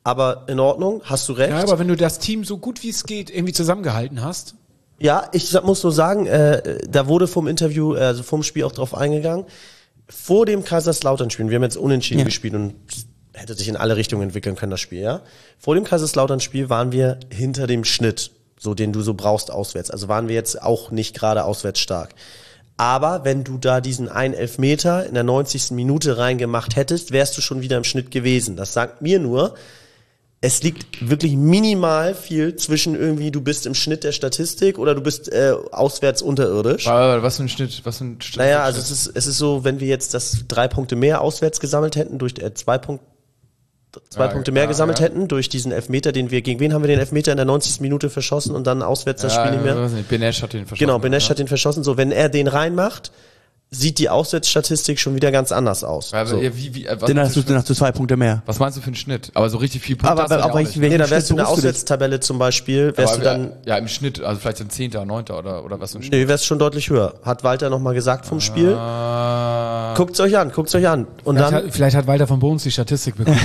aber in Ordnung, hast du recht. Ja, aber wenn du das Team so gut wie es geht irgendwie zusammengehalten hast. Ja, ich muss nur sagen, äh, da wurde vom Interview, also vom Spiel auch drauf eingegangen, vor dem Kaiserslautern-Spiel, wir haben jetzt unentschieden Ja. gespielt und hätte sich in alle Richtungen entwickeln können, das Spiel, ja. Vor dem Kaiserslautern-Spiel waren wir hinter dem Schnitt, so den du so brauchst auswärts. Also waren wir jetzt auch nicht gerade auswärts stark. Aber wenn du da diesen einen Elfmeter in der neunzigsten Minute reingemacht hättest, wärst du schon wieder im Schnitt gewesen. Das sagt mir nur, es liegt wirklich minimal viel zwischen irgendwie, du bist im Schnitt der Statistik oder du bist äh, auswärts unterirdisch. Aber was für ein Schnitt? Was für ein Schnitt? Naja, also es ist, es ist so, wenn wir jetzt das drei Punkte mehr auswärts gesammelt hätten, durch äh, zwei, Punkt, zwei Ja, Punkte mehr ja, gesammelt ja. hätten, durch diesen Elfmeter, den wir, gegen wen haben wir den Elfmeter in der neunzigsten Minute verschossen und dann auswärts das Spiel nicht mehr? weiß nicht, Benesch hat den verschossen. Genau, Benesch ja. hat den verschossen. So, wenn er den reinmacht, sieht die Auswärtsstatistik schon wieder ganz anders aus. Also, so. ja, wie, wie, äh, was, Dann meinst hast du, du, dann hast du zwei Punkte mehr. was meinst du für einen Schnitt? Aber so richtig viel Punkte Aber- hast du ja aber auch ich- nicht. wenn- Nee, da Schnitt wärst du in der berufst du das? Auswärtstabelle zum Beispiel, wärst Aber, du dann, ja, im Schnitt, also vielleicht ein Zehnter, Neunter oder, oder was für ein Schnitt. nee, wärst schon deutlich höher. Hat Walter nochmal gesagt vom Spiel. Ah, Guckt's euch an, guckt's euch an. Und Vielleicht, dann, hat, vielleicht hat Walter von Bones die Statistik bekommen.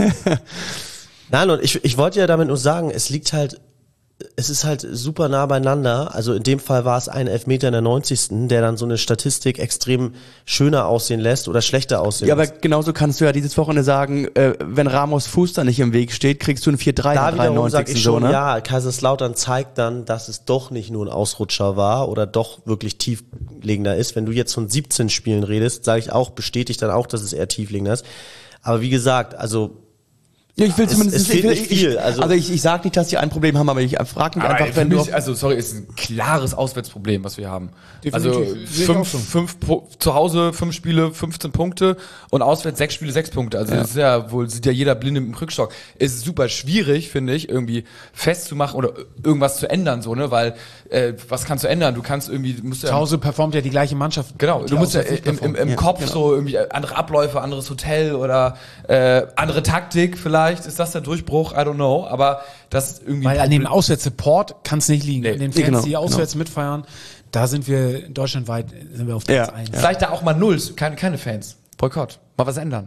nein, und ich, ich wollte ja damit nur sagen, es liegt halt, es ist halt super nah beieinander. Also in dem Fall war es ein Elfmeter in der neunzigsten, der dann so eine Statistik extrem schöner aussehen lässt oder schlechter aussehen Ja, aber lässt. genauso kannst du ja dieses Wochenende sagen, äh, wenn Ramos Fuß da nicht im Weg steht, kriegst du ein vier drei Da in der wiederum sag dreiundneunzigsten ich schon, so, ne? ja, Kaiserslautern zeigt dann, dass es doch nicht nur ein Ausrutscher war oder doch wirklich tiefliegender ist. Wenn du jetzt von siebzehn Spielen redest, sage ich auch, bestätigt dann auch, dass es eher tiefliegender ist. Aber wie gesagt, also Ja, ich will Es- zumindest es fehlt ich, nicht viel, Ich, also- also ich, ich sag nicht, dass die ein Problem haben, aber ich frage mich aber einfach, für wenn du mich, also sorry, ist ein klares Auswärtsproblem, was wir haben. Definitiv. Also Sehe ich auch fünf, so. fünf Pu- zu Hause fünf Spiele, fünfzehn Punkte und auswärts sechs Spiele, sechs Punkte. Also das ist ja wohl, sieht ja jeder blinde im Rückstock. Es ist super schwierig, finde ich, irgendwie festzumachen oder irgendwas zu ändern, so, ne, weil äh, was kannst du ändern? Du kannst irgendwie, du musst ja Zu Hause performt ja die gleiche Mannschaft. Genau, die du musst ja auswärts nicht im, im, performt. im Ja, Kopf genau. so irgendwie andere Abläufe, anderes Hotel oder äh, andere Taktik vielleicht, ist das der Durchbruch, I don't know, aber das irgendwie... Weil an dem Auswärtssupport kann es nicht liegen. Nee. An den Nee, Fans, genau, die auswärts mitfeiern, da sind wir deutschlandweit sind wir auf Platz Ja, eins. Vielleicht da auch mal Nulls, keine, keine Fans. Boykott, mal was ändern.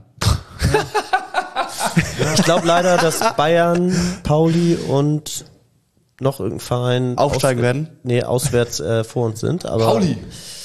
ich glaube leider, dass Bayern, Pauli und noch irgendein Verein Aufsteigen auswär- werden? Nee, auswärts äh, vor uns sind. Aber Pauli!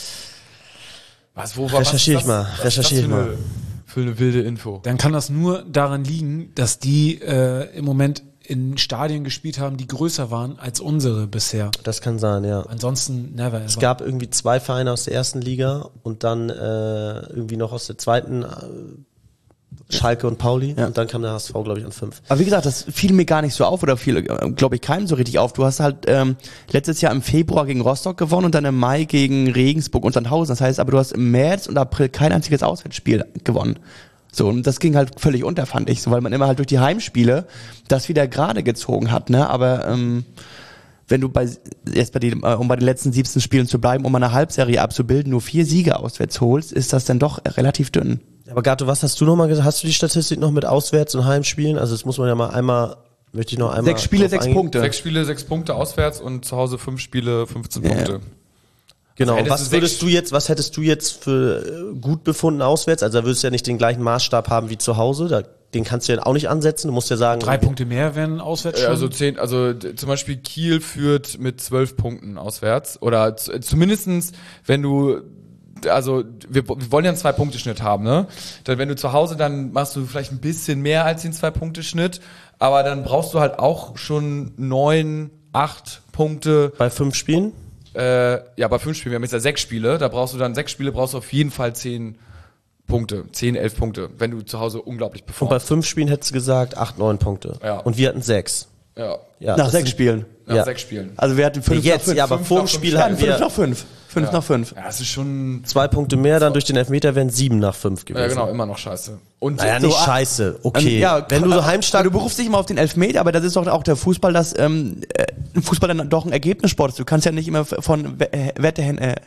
Was, wo, Recherchiere ich was, mal, was, was recherchiere ist das ich für eine, für eine wilde Info. Dann kann das nur daran liegen, dass die äh, im Moment in Stadien gespielt haben, die größer waren als unsere bisher. das kann sein, ja. Ansonsten never Es ever. gab irgendwie zwei Vereine aus der ersten Liga und dann äh, irgendwie noch aus der zweiten, äh, Schalke und Pauli. Ja. Und dann kam der H S V, glaube ich, an fünf. Aber wie gesagt, das fiel mir gar nicht so auf oder fiel, glaube ich, keinem so richtig auf. Du hast halt ähm, letztes Jahr im Februar gegen Rostock gewonnen und dann im Mai gegen Regensburg und Sandhausen. Das heißt aber, du hast im März und April kein einziges Auswärtsspiel gewonnen. So, und das ging halt völlig unter, fand ich, so, weil man immer halt durch die Heimspiele das wieder gerade gezogen hat, ne, aber ähm, wenn du bei, jetzt bei den, äh, um bei den letzten siebzehn Spielen zu bleiben, um eine Halbserie abzubilden, nur vier Siege auswärts holst, ist das dann doch relativ dünn. Aber Gato, was hast du nochmal gesagt? Hast du die Statistik noch mit Auswärts- und Heimspielen? Also das muss man ja mal einmal, möchte ich noch einmal... Sechs Spiele, drauf sechs eingehen. Punkte. Sechs Spiele, sechs Punkte auswärts und zu Hause fünf Spiele, fünfzehn Ja. Punkte. Genau. Also hättest Was du würdest sechs- du jetzt, was hättest du jetzt für äh, gut befunden auswärts? Also da würdest du ja nicht den gleichen Maßstab haben wie zu Hause. Da, den kannst du ja auch nicht ansetzen. Du musst ja sagen, Drei Punkte mehr wären auswärts Ja, schon. also zehn, also d- zum Beispiel Kiel führt mit zwölf Punkten auswärts oder z- zumindestens, wenn du, also wir, wir wollen ja einen Zwei-Punkte-Schnitt haben, ne? Dann wenn du zu Hause, dann machst du vielleicht ein bisschen mehr als den Zwei-Punkte-Schnitt, aber dann brauchst du halt auch schon neun, acht Punkte. bei fünf Spielen. Äh, ja, bei fünf Spielen, wir haben jetzt ja sechs Spiele, da brauchst du dann sechs Spiele, brauchst du auf jeden Fall zehn Punkte, zehn, elf Punkte, wenn du zu Hause unglaublich Und bei performst. fünf Spielen hättest du gesagt, acht, neun Punkte. Ja. Und wir hatten sechs. Ja, Ja, Nach das sechs sind- Spielen. nach Ja. sechs Spielen. Also wir hatten fünf Jetzt, nach fünf. ja, aber fünf vor nach dem fünf Spiel Nein, hatten fünf wir nach fünf. Fünf Ja. nach fünf. Ja, es ist schon, zwei Punkte mehr, dann durch den Elfmeter wären sieben nach fünf gewesen. ja genau, immer noch scheiße. Und Naja, So, nicht ah, scheiße. Okay. Ähm, ja, Wenn du so aber heimstark... Du berufst dich immer auf den Elfmeter, aber das ist doch auch der Fußball, dass ähm, äh, Fußball dann doch ein Ergebnissport ist. Du kannst ja nicht immer von We- äh, Wette hin, äh,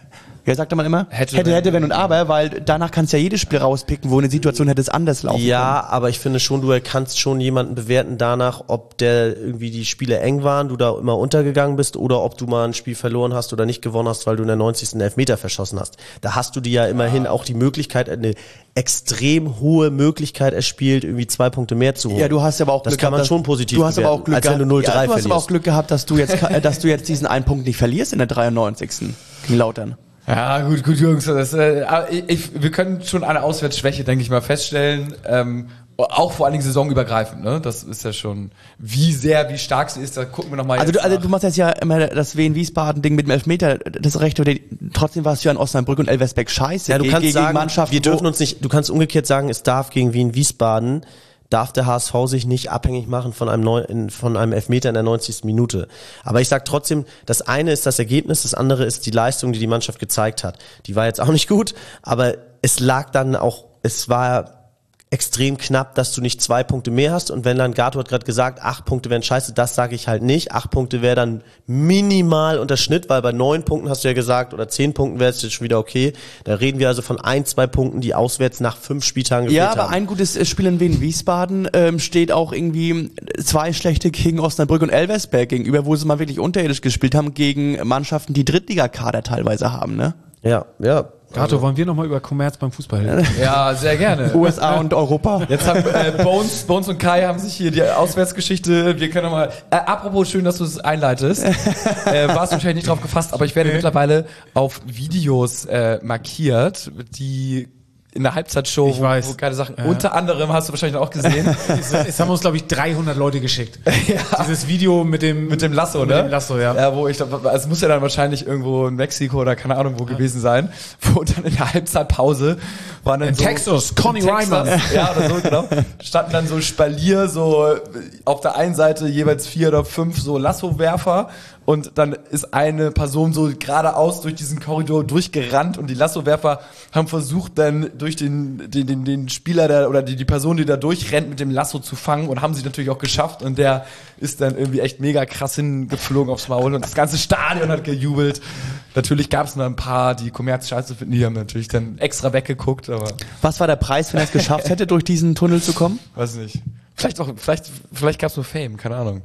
Ja, sagte man immer? Hätte, hätte, wenn. hätte, wenn und aber, weil danach kannst du ja jedes Spiel rauspicken, wo eine Situation hätte es anders laufen Ja, aber ich finde schon, du kannst schon jemanden bewerten danach, ob der irgendwie die Spiele eng waren, du da immer untergegangen bist oder ob du mal ein Spiel verloren hast oder nicht gewonnen hast, weil du in der neunzigsten Elfmeter verschossen hast. Da hast du dir ja immerhin auch die Möglichkeit, eine extrem hohe Möglichkeit erspielt, irgendwie zwei Punkte mehr zu holen. Ja, du hast aber auch das Glück kann man gehabt, schon positiv du hast aber bewerten, auch Glück als wenn du gehabt, null drei ja, du hast verlierst. aber auch Glück gehabt, dass du jetzt, äh, dass du jetzt diesen einen Punkt nicht verlierst in der dreiundneunzigsten gegen Lautern. Ja, gut, gut, Jungs. Das, äh, aber ich, ich, wir können schon eine Auswärtsschwäche, denke ich mal, feststellen. Ähm, auch vor allen Dingen saisonübergreifend, ne? Das ist ja schon, wie sehr, wie stark sie ist, da gucken wir nochmal Also jetzt du, also nach. du machst jetzt ja immer das Wien-Wiesbaden-Ding mit dem Elfmeter, das Recht, oder die, trotzdem warst du ja in Osnabrück und Elversberg scheiße. Ja, du ge- kannst gegen sagen, Mannschaften, wir dürfen wo- uns nicht, du kannst umgekehrt sagen, es darf gegen Wien-Wiesbaden, darf der H S V sich nicht abhängig machen von einem, Neu in, von einem Elfmeter in der neunzigsten Minute. Aber ich sag trotzdem, das eine ist das Ergebnis, das andere ist die Leistung, die die Mannschaft gezeigt hat. Die war jetzt auch nicht gut, aber es lag dann auch, es war extrem knapp, dass du nicht zwei Punkte mehr hast, und wenn dann, Gato hat gerade gesagt, acht Punkte wären scheiße, das sage ich halt nicht. Acht Punkte wäre dann minimal unter Schnitt, weil bei neun Punkten hast du ja gesagt, oder zehn Punkten wäre es jetzt schon wieder okay. Da reden wir also von ein, zwei Punkten, die auswärts nach fünf Spieltagen gefehlt Ja, haben. aber ein gutes äh, Spiel in Wien-Wiesbaden ähm, steht auch irgendwie zwei schlechte gegen Osnabrück und Elversberg gegenüber, wo sie mal wirklich unterirdisch gespielt haben, gegen Mannschaften, die Drittligakader teilweise haben, ne? Ja, ja. Gato, wollen wir nochmal über Kommerz beim Fußball reden? Ja, sehr gerne. U S A und Europa. Jetzt haben äh, Bones, Bones und Kai haben sich hier die Auswärtsgeschichte, wir können nochmal, äh, apropos schön, dass du es einleitest, äh, warst du wahrscheinlich nicht drauf gefasst, aber ich werde mittlerweile auf Videos äh, markiert, die in der Halbzeitshow, Ich weiß. wo, wo geile Sachen, Ja. unter anderem hast du wahrscheinlich auch gesehen, Es, es haben uns, glaube ich, dreihundert Leute geschickt. Dieses Video mit dem, mit dem Lasso, mit ne? dem Lasso, ja. Ja, wo ich glaube, es muss ja dann wahrscheinlich irgendwo in Mexiko oder keine Ahnung wo gewesen sein, wo dann in der Halbzeitpause waren dann In so Texas, Conny in Texas, Ryman. ja, oder so, genau. Standen dann so Spalier, so auf der einen Seite jeweils vier oder fünf so Lassowerfer, und dann ist eine Person so geradeaus durch diesen Korridor durchgerannt, und die Lassowerfer haben versucht dann durch den den den, den Spieler der, oder die die Person, die da durchrennt, mit dem Lasso zu fangen, und haben sie natürlich auch geschafft, und der ist dann irgendwie echt mega krass hingeflogen aufs Maul, und das ganze Stadion hat gejubelt. Natürlich gab es noch ein paar, die Kommerz scheiße finden, die haben natürlich dann extra weggeguckt, aber Was war der Preis, wenn er es geschafft hätte, durch diesen Tunnel zu kommen? weiß nicht. Vielleicht auch, vielleicht, vielleicht gab es nur Fame, keine Ahnung.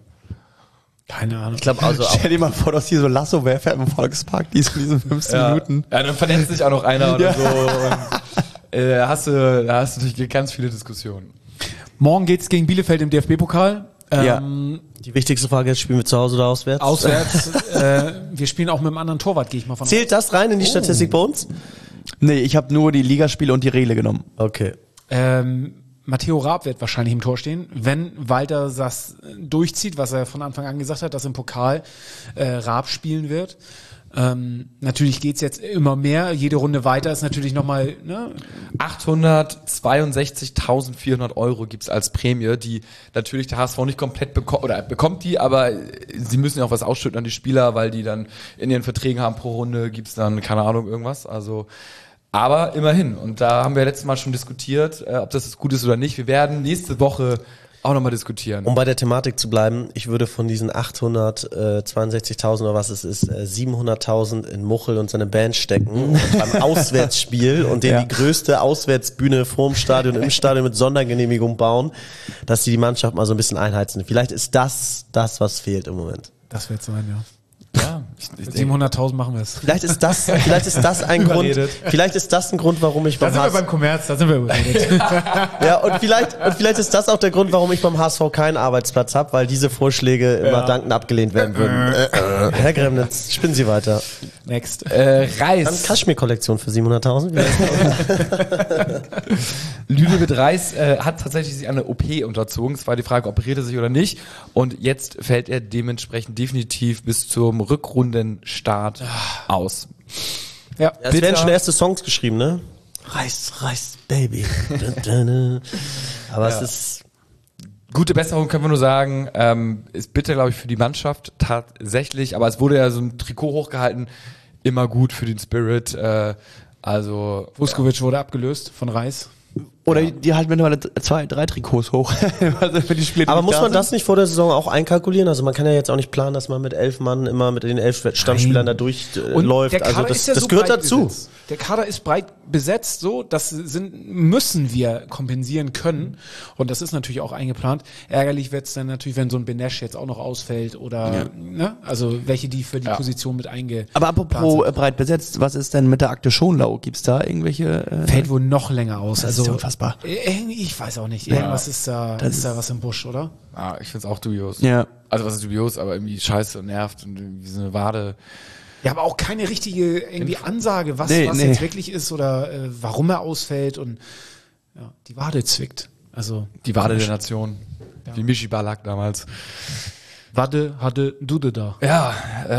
Keine Ahnung. Ich glaube also auch. Stell dir mal vor, dass hier so Lassowerfer im Volkspark, die so diesen fünfzehn Minuten. Ja, dann verletzt sich auch noch einer oder Ja. so. Und, äh, da hast du, da hast du natürlich ganz viele Diskussionen. Morgen geht's gegen Bielefeld im D F B-Pokal. Ja. Ähm, Die wichtigste Frage ist, spielen wir zu Hause oder auswärts? Auswärts. äh, wir spielen auch mit einem anderen Torwart, gehe ich mal von aus. Zählt das rein in die Statistik bei uns? Nee, ich habe nur die Ligaspiele und die Rele genommen. Okay. Ähm, Matteo Raab wird wahrscheinlich im Tor stehen, wenn Walter das durchzieht, was er von Anfang an gesagt hat, dass im Pokal äh, Raab spielen wird. Ähm, natürlich geht's jetzt immer mehr, jede Runde weiter ist natürlich nochmal, ne? achthundertzweiundsechzigtausendvierhundert Euro gibt's als Prämie, die natürlich der H S V nicht komplett bekommt, oder bekommt die, aber sie müssen ja auch was ausschütten an die Spieler, weil die dann in ihren Verträgen haben, pro Runde gibt's dann, keine Ahnung, irgendwas, also aber immerhin, und da haben wir letztes Mal schon diskutiert, äh, ob das jetzt gut ist oder nicht. Wir werden nächste Woche auch nochmal diskutieren. Um bei der Thematik zu bleiben, ich würde von diesen achthundertzweiundsechzigtausend oder was es ist, äh, siebenhunderttausend in Muchel und seine Band stecken und beim Auswärtsspiel und denen Ja. die größte Auswärtsbühne vorm Stadion, im Stadion mit Sondergenehmigung bauen, dass sie die Mannschaft mal so ein bisschen einheizen. Vielleicht ist das das, was fehlt im Moment. Das wird sein, ja. Ja, ich, ich denke, siebenhunderttausend machen wir es. Vielleicht ist das, vielleicht ist das ein Grund, Überredet. vielleicht ist das ein Grund, warum ich Da beim sind H wir S V beim Kommerz, da sind wir überredet. Ja, und vielleicht, und vielleicht ist das auch der Grund, warum ich beim H S V keinen Arbeitsplatz habe, weil diese Vorschläge immer dankend abgelehnt werden würden. Äh, äh. Herr Gremnitz, spinnen Sie weiter. Next. äh, Dann Reis. Kaschmir-Kollektion für siebenhunderttausend. Lüneburg Reis äh, hat tatsächlich sich eine O P unterzogen. Es war die Frage, operiert er sich oder nicht. Und jetzt fällt er dementsprechend definitiv bis zum Rückrundenstart aus. Ja. Ja, es werden schon erste Songs geschrieben, ne? Reis, Reis, Baby. Aber Ja. es ist, Gute Besserung können wir nur sagen. Ähm, ist bitter, glaube ich, für die Mannschaft tatsächlich. Aber es wurde ja so ein Trikot hochgehalten. Immer gut für den Spirit. Äh, also Vuskovic wurde abgelöst von Reis. Oder die halten mittlerweile zwei, drei Trikots hoch. Also für die Spiele, die Aber nicht muss da man sind. das nicht vor der Saison auch einkalkulieren? Also man kann ja jetzt auch nicht planen, dass man mit elf Mann immer mit den elf Stammspielern da durchläuft. der Kader Also das, ist ja das so gehört breit dazu. Besetzt. Der Kader ist breit besetzt, so, das sind, müssen wir kompensieren können. Und das ist natürlich auch eingeplant. Ärgerlich wird's dann natürlich, wenn so ein Benesch jetzt auch noch ausfällt oder, ne, also welche, die für die Ja. Position mit einge. Aber apropos äh, breit besetzt, was ist denn mit der Akte Schonlau? Gibt's da irgendwelche... Äh, Fällt wohl noch länger aus. Das ist also, ja unfassbar. äh, Ich weiß auch nicht. Irgendwas ist da, Das ist da ist- was im Busch, oder? Ah, ich find's auch dubios. Ja. Also was ist dubios, aber irgendwie scheiße und nervt und irgendwie so eine Wade. Ja, aber auch keine richtige irgendwie Ansage, was, Nee, was nee. jetzt wirklich ist oder äh, warum er ausfällt und ja, die Wade zwickt. Also Die Wade der Nation. Wie Michi Ballack damals. Wade hatte Dude da. Ja,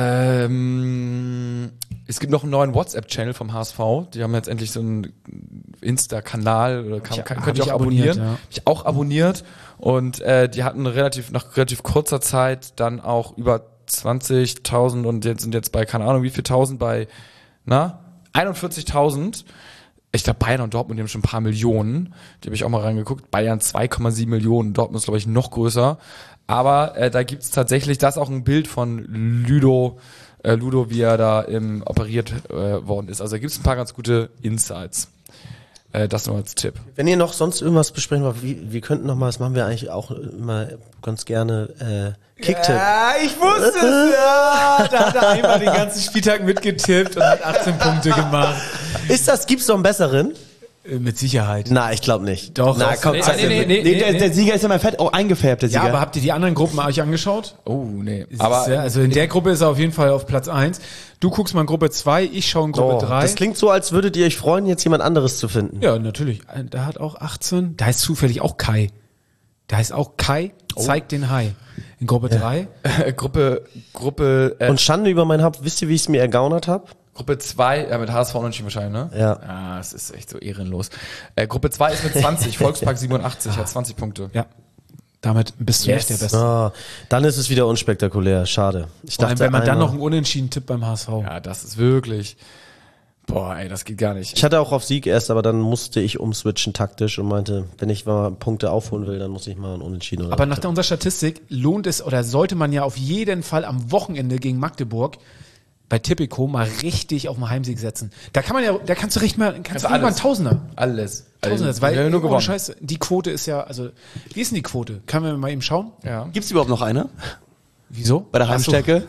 ähm, es gibt noch einen neuen WhatsApp-Channel vom H S V. Die haben jetzt endlich so einen Insta-Kanal oder kann, ich- kann, hab könnt ihr ich auch abonnieren. abonniert, ja. Hab ich auch abonniert und äh, die hatten relativ nach relativ kurzer Zeit dann auch über zwanzigtausend und jetzt sind jetzt bei keine Ahnung wie viel tausend bei na einundvierzigtausend. Ich glaube, Bayern und Dortmund, die haben schon ein paar Millionen. Die habe ich auch mal reingeguckt. Bayern zwei Komma sieben Millionen. Dortmund ist, glaube ich, noch größer. Aber äh, da gibt's tatsächlich, das ist auch ein Bild von Ludo, äh, Ludo, wie er da ähm, operiert äh, worden ist. Also da gibt's ein paar ganz gute Insights. Äh, das nur als Tipp. Wenn ihr noch sonst irgendwas besprechen wollt, wie, wir könnten noch mal, das machen wir eigentlich auch immer ganz gerne, äh, Kicktipp. Ja, ich wusste es, ja. Da hat er einmal den ganzen Spieltag mitgetippt und hat achtzehn Punkte gemacht. Ist das, gibt's noch einen besseren? Äh, Mit Sicherheit. Na, ich glaube nicht. Doch, Na, doch. komm, Nee, zeig nee, mir nee, mit. nee. Nee, der, der Sieger ist ja mal fett auch eingefärbt, der Ja, Sieger. aber habt ihr die anderen Gruppen euch angeschaut? Oh, nee. Aber Aber also in der Gruppe ist er auf jeden Fall auf Platz eins. Du guckst mal in Gruppe zwei, ich schaue in Gruppe Oh, drei. das klingt so, als würdet ihr euch freuen, jetzt jemand anderes zu finden. Ja, natürlich. Äh, Der hat auch achtzehn. Da heißt zufällig auch Kai. Der heißt auch Kai, zeigt den Hai. In Gruppe drei. äh, Gruppe, Gruppe, äh, Und Schande über mein Haupt, wisst ihr, wie ich es mir ergaunert habe? Gruppe zwei, ja, mit H S V unentschieden wahrscheinlich, ne? Ja. Ah, es ist echt so ehrenlos. Äh, Gruppe zwei ist mit zwanzig, Volkspark siebenundachtzig, hat zwanzig Punkte. Ja. Damit bist du Yes. nicht der Beste. Ah, dann ist es wieder unspektakulär. Schade. Ich Vor allem, dachte, wenn man dann einmal- noch einen Unentschieden tippt beim H S V. Ja, das ist wirklich, boah, ey, das geht gar nicht. Ich hatte auch auf Sieg erst, aber dann musste ich umswitchen taktisch und meinte, wenn ich mal Punkte aufholen will, dann muss ich mal einen Unentschieden oder Aber nach der unserer Statistik lohnt es oder sollte man ja auf jeden Fall am Wochenende gegen Magdeburg bei Tipico mal richtig auf den Heimsieg setzen. Da kann man ja, da kannst du richtig mal, kannst du alles. mal einen Tausender. Alles. Tausender, Also, weil wir haben nur ohne gewonnen. Scheiß, die Quote ist ja, also, wie ist denn die Quote? Können wir mal eben schauen? Ja. Gibt's überhaupt noch eine? Wieso? Bei der Ach so. Heimstärke?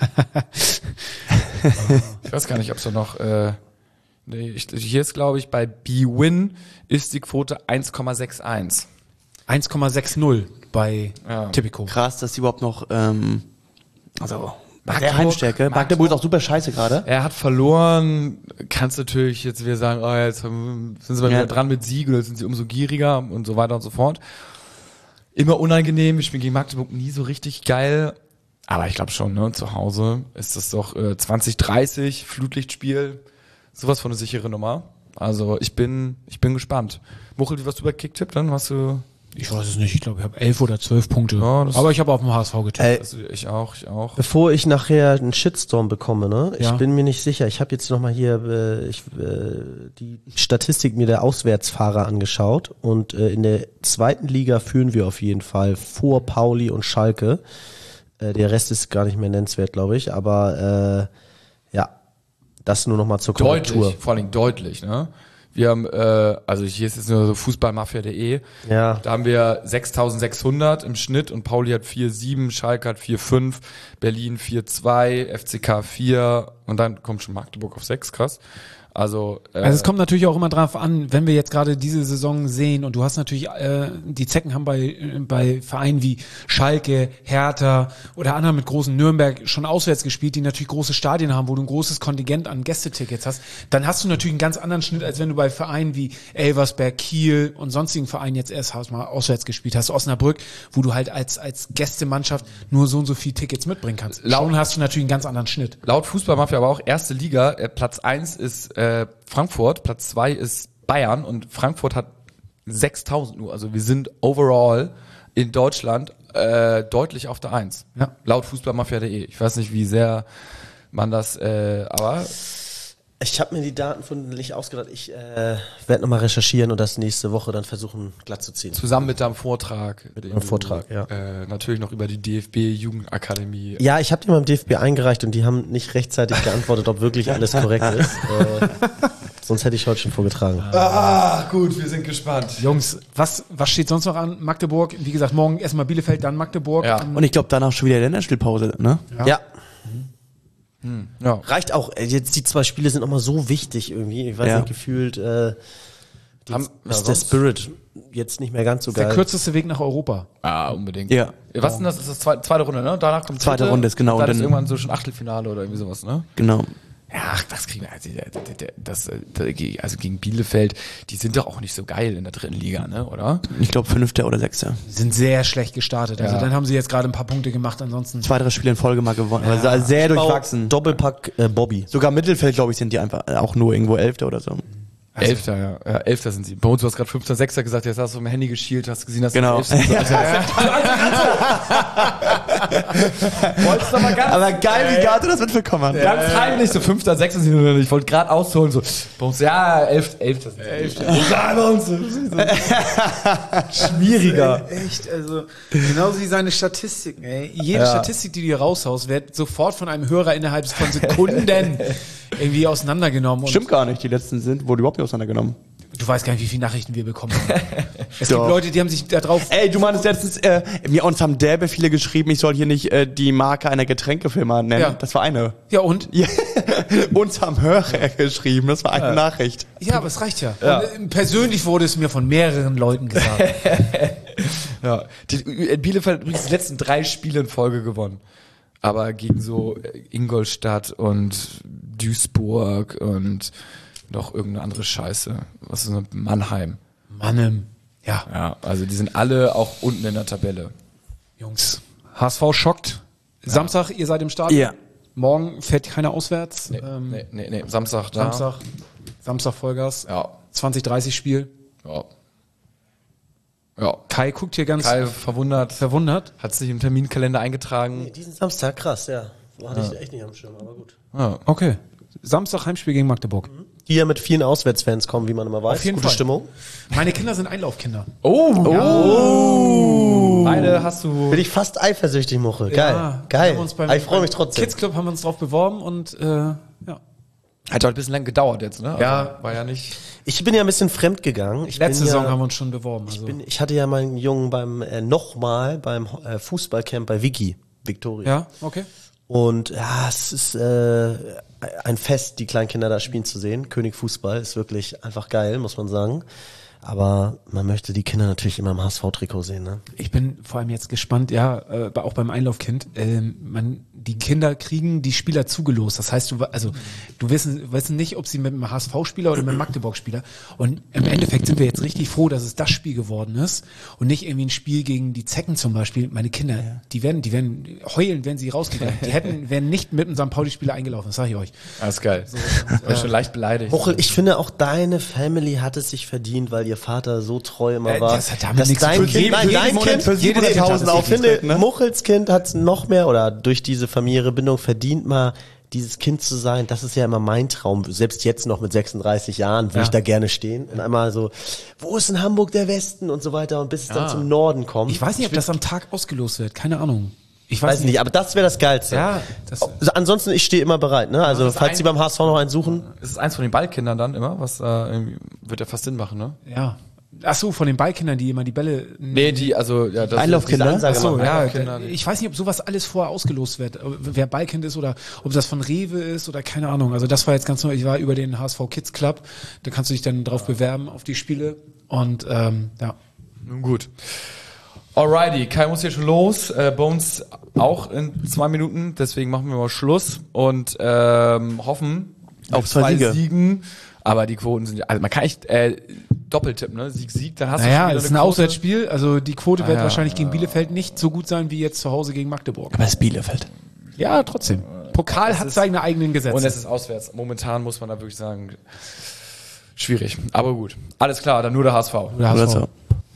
Ich weiß gar nicht, ob es noch, äh, nee, ich, hier ist, glaube ich, bei B-Win ist die Quote eins Komma einundsechzig. eins Komma sechzig bei Ja. Tipico. Krass, dass die überhaupt noch, ähm, also, bei der Magdeburg- Heimstärke. Magdeburg ist auch super scheiße gerade. Er hat verloren, kannst natürlich jetzt wieder sagen, oh, jetzt haben- sind sie mal Ja. wieder dran mit Sieg oder sind sie umso gieriger und so weiter und so fort. Immer unangenehm, wir spielen gegen Magdeburg nie so richtig geil, aber ich glaube schon, ne, zu Hause ist das doch äh, zwanzig dreißig, Flutlichtspiel, sowas von eine sichere Nummer. Also ich bin, ich bin gespannt. Muchel, wie warst du bei Kicktipp dann? Hast du, Ich weiß es nicht, ich glaube, ich habe elf oder zwölf Punkte. Ja, das- Aber ich habe auf dem H S V getippt. Ey, also ich auch, ich auch. bevor ich nachher einen Shitstorm bekomme, ne? Ich Ja. bin mir nicht sicher. Ich habe jetzt nochmal hier äh, ich, äh, die Statistik mir der Auswärtsfahrer angeschaut und äh, in der zweiten Liga führen wir auf jeden Fall vor Pauli und Schalke. Äh, der Rest ist gar nicht mehr nennenswert, glaube ich. Aber äh, ja, das nur nochmal zur Korrektur. Deutlich, vor allen Dingen deutlich, ne? Wir haben, äh, also hier ist jetzt nur so fußballmafia punkt de, Ja. da haben wir sechstausendsechshundert im Schnitt und Pauli hat vier Komma sieben, Schalke hat vier Komma fünf, Berlin vier Komma zwei, F C K vier und dann kommt schon Magdeburg auf sechs, krass. Also, äh, Also es kommt natürlich auch immer drauf an, wenn wir jetzt gerade diese Saison sehen und du hast natürlich, äh, die Zecken haben bei, äh, bei Vereinen wie Schalke, Hertha oder anderen mit großen Nürnberg schon auswärts gespielt, die natürlich große Stadien haben, wo du ein großes Kontingent an Gästetickets hast, dann hast du natürlich einen ganz anderen Schnitt, als wenn du bei Vereinen wie Elversberg, Kiel und sonstigen Vereinen jetzt erst hast mal auswärts gespielt hast, Osnabrück, wo du halt als, als Gästemannschaft nur so und so viel Tickets mitbringen kannst. Schon hast du natürlich einen ganz anderen Schnitt. laut Fußballmafia aber auch erste Liga, äh, Platz eins ist äh, Frankfurt, Platz zwei ist Bayern und Frankfurt hat sechstausend nur. Also wir sind overall in Deutschland äh, deutlich auf der Eins. Ja. Laut fußballmafia punkt de. Ich weiß nicht, wie sehr man das, äh, aber Ich habe mir die Daten von nicht ausgedacht. Ich äh, werde nochmal recherchieren und das nächste Woche dann versuchen glatt zu ziehen. Zusammen mit deinem Vortrag. Mit meinem Vortrag, ja. Äh, natürlich noch über die D F B-Jugendakademie. Ja, ich habe die beim D F B eingereicht und die haben nicht rechtzeitig geantwortet, ob wirklich alles korrekt ist. Äh, sonst hätte ich heute schon vorgetragen. Ah, gut, wir sind gespannt. Jungs, was, was steht sonst noch an? Magdeburg, wie gesagt, morgen erstmal Bielefeld, dann Magdeburg. Ja. Ähm, Und ich glaube, danach schon wieder Länderspielpause, ne? Ja. ja. Ja. Reicht auch. Äh, Jetzt die zwei Spiele sind nochmal so wichtig irgendwie. Ich weiß Ja. nicht, gefühlt äh, Haben- ist ja, der sonst- Spirit jetzt nicht mehr ganz so der geil. kürzeste Weg nach Europa. Ah, unbedingt. Ja. Was ist denn das? Das ist das zweite, zweite Runde, ne? Danach kommt Zweite dritte, Runde ist genau, Dann und ist dann- irgendwann so schon Achtelfinale oder irgendwie sowas, ne? Genau. Ja, ach, das kriegen wir. Also, das, das, also gegen Bielefeld, die sind doch auch nicht so geil in der dritten Liga, ne? Oder? Ich glaube, fünfter oder sechster. Die sind sehr schlecht gestartet. Also Ja. dann haben sie jetzt gerade ein paar Punkte gemacht, ansonsten. Zwei, drei Spiele in Folge mal gewonnen. Also also sehr durchwachsen. Doppelpack äh, Bobby. Sogar Mittelfeld, glaube ich, sind die einfach auch nur irgendwo Elfter oder so. Also, Elfter, ja. ja. Elfter sind sie. Bei uns, du hast gerade Fünfter, Sechster gesagt, jetzt hast du auf dem Handy geschielt, hast gesehen, dass Genau. das Elfter sind. Wolltest du mal ganz, Aber geil, wie Gato das mitbekommen hat. ganz heimlich, so Fünfter, Sechster sind wir. Ich wollte gerade ausholen, so, bei uns, ja, Elf, Elfter sind sie. Elfter. Ja, bei uns. Schwieriger. Echt, also genauso wie seine Statistiken, ey. Jede Ja. Statistik, die du hier raushaust, wird sofort von einem Hörer innerhalb von Sekunden irgendwie auseinandergenommen. Und Stimmt gar nicht, die letzten sind, wurde überhaupt nicht auseinandergenommen. du weißt gar nicht, wie viele Nachrichten wir bekommen haben. Es Doch. gibt Leute, die haben sich da drauf. Ey, du meinst letztens, äh, mir uns haben derbe viele geschrieben, ich soll hier nicht äh, die Marke einer Getränkefirma nennen. Ja. Das war eine. Ja, und? Ja. Uns haben Hörer geschrieben, das war eine Nachricht. Ja, aber es reicht ja. Und, äh, persönlich wurde es mir von mehreren Leuten gesagt. Ja. Die, in Bielefeld hat übrigens die letzten drei Spiele in Folge gewonnen. Aber gegen so äh, Ingolstadt und Duisburg und noch irgendeine andere Scheiße. Was ist denn Mannheim? Mannem. Ja, Ja, also die sind alle auch unten in der Tabelle. Jungs. H S V schockt. Samstag, ihr seid im Stadion. Ja. Morgen fährt keiner auswärts. Nee, ähm, nee, nee, nee. Samstag da. Samstag. Samstag Vollgas. Ja. zwanzig dreißig Spiel. Ja. Ja. Kai guckt hier ganz Kai verwundert, verwundert. hat sich im Terminkalender eingetragen. Diesen Samstag, krass, ja. So hatte ich echt nicht am Schirm, aber gut. Ja. Okay. Samstag Heimspiel gegen Magdeburg. Die ja mit vielen Auswärtsfans kommen, wie man immer weiß. Auf jeden Gute Fall. Stimmung. Meine Kinder sind Einlaufkinder. Oh! oh. Beide hast du. Bin ich fast eifersüchtig, Muchel. Geil. Ja, Geil. haben uns beim- Aber ich freue mich beim trotzdem. Kids Club haben wir uns drauf beworben und äh, ja. Hat doch ein bisschen lang gedauert jetzt, ne? Also, Ja. War ja nicht. Ich bin ja ein bisschen fremd gegangen. Ich Letzte bin Saison ja, haben wir uns schon beworben. Also. Ich, bin, ich hatte ja meinen Jungen beim äh, nochmal beim äh, Fußballcamp bei Vicky, Victoria. ja, okay. Und ja, es ist äh, ein Fest, die kleinen Kinder da spielen zu sehen. König Fußball ist wirklich einfach geil, muss man sagen. Aber man möchte die Kinder natürlich immer im H S V-Trikot sehen, ne? Ich bin vor allem jetzt gespannt, ja, äh, auch beim Einlaufkind, ähm, man, die Kinder kriegen die Spieler zugelost. Das heißt, du, also, du wissen, wissen nicht, ob sie mit einem H S V-Spieler oder mit einem Magdeburg-Spieler. Und im Endeffekt sind wir jetzt richtig froh, dass es das Spiel geworden ist und nicht irgendwie ein Spiel gegen die Zecken zum Beispiel. Meine Kinder, ja. die werden, die werden heulen, wenn sie rausgegangen. Die hätten, wären nicht mit einem Sankt Pauli-Spieler eingelaufen, das sag ich euch. Alles geil. So, war ich schon leicht beleidigt. Muchel, ich finde auch deine Family hat es sich verdient, weil ihr Vater so treu immer Äh, war. das hat damit dass nichts zu dein tun. Kind, Jeden- nein, jeden dein Monat Kind, für jede siebenhunderttausend Kind, ich finde, gekriegt, ne? Muchels Kind hat noch mehr oder durch diese familiäre Bindung verdient mal dieses Kind zu sein. Das ist ja immer mein Traum. Selbst jetzt noch mit sechsunddreißig Jahren würde Ja. ich da gerne stehen und einmal so, wo ist in Hamburg der Westen und so weiter und bis es dann Ja. zum Norden kommt. Ich weiß nicht, ob das am Tag ausgelost wird, keine Ahnung. Ich weiß nicht, aber das wäre das Geilste. Ja, das, Also ansonsten, ich stehe immer bereit, ne? Also, das falls ein- Sie beim H S V noch einen suchen. Ist es eins von den Ballkindern dann immer? Was äh, irgendwie, wird ja fast Sinn machen, ne? ja. Ach so, von den Ballkindern, die immer die Bälle. Nee, die, also, ja, das Einlaufkinder? diese Ansage Ach so, machen. ja. Einlaufkinder. Ich weiß nicht, ob sowas alles vorher ausgelost wird. Wer Ballkind ist oder ob das von Rewe ist oder keine Ahnung. Also das war jetzt ganz neu. Ich war über den H S V Kids Club. Da kannst du dich dann drauf bewerben auf die Spiele. Und ähm, ja. Nun gut. Alrighty, Kai muss hier schon los. Äh, Bones auch in zwei Minuten. Deswegen machen wir mal Schluss und ähm, hoffen Auf zwei Siege. Siegen. Aber die Quoten sind, also man kann echt äh, Doppeltipp, ne? Sieg, Sieg, dann hast du Naja, schon wieder es ist ein Quote. Auswärtsspiel. Also die Quote wird ja, wahrscheinlich gegen Bielefeld nicht so gut sein wie jetzt zu Hause gegen Magdeburg. Aber es ist Bielefeld. Ja, trotzdem. Pokal Es hat ist- seine eigenen Gesetze. Und es ist auswärts. Momentan muss man da wirklich sagen, schwierig. Aber gut. Alles klar, dann nur der H S V. Der H S V. Oder so.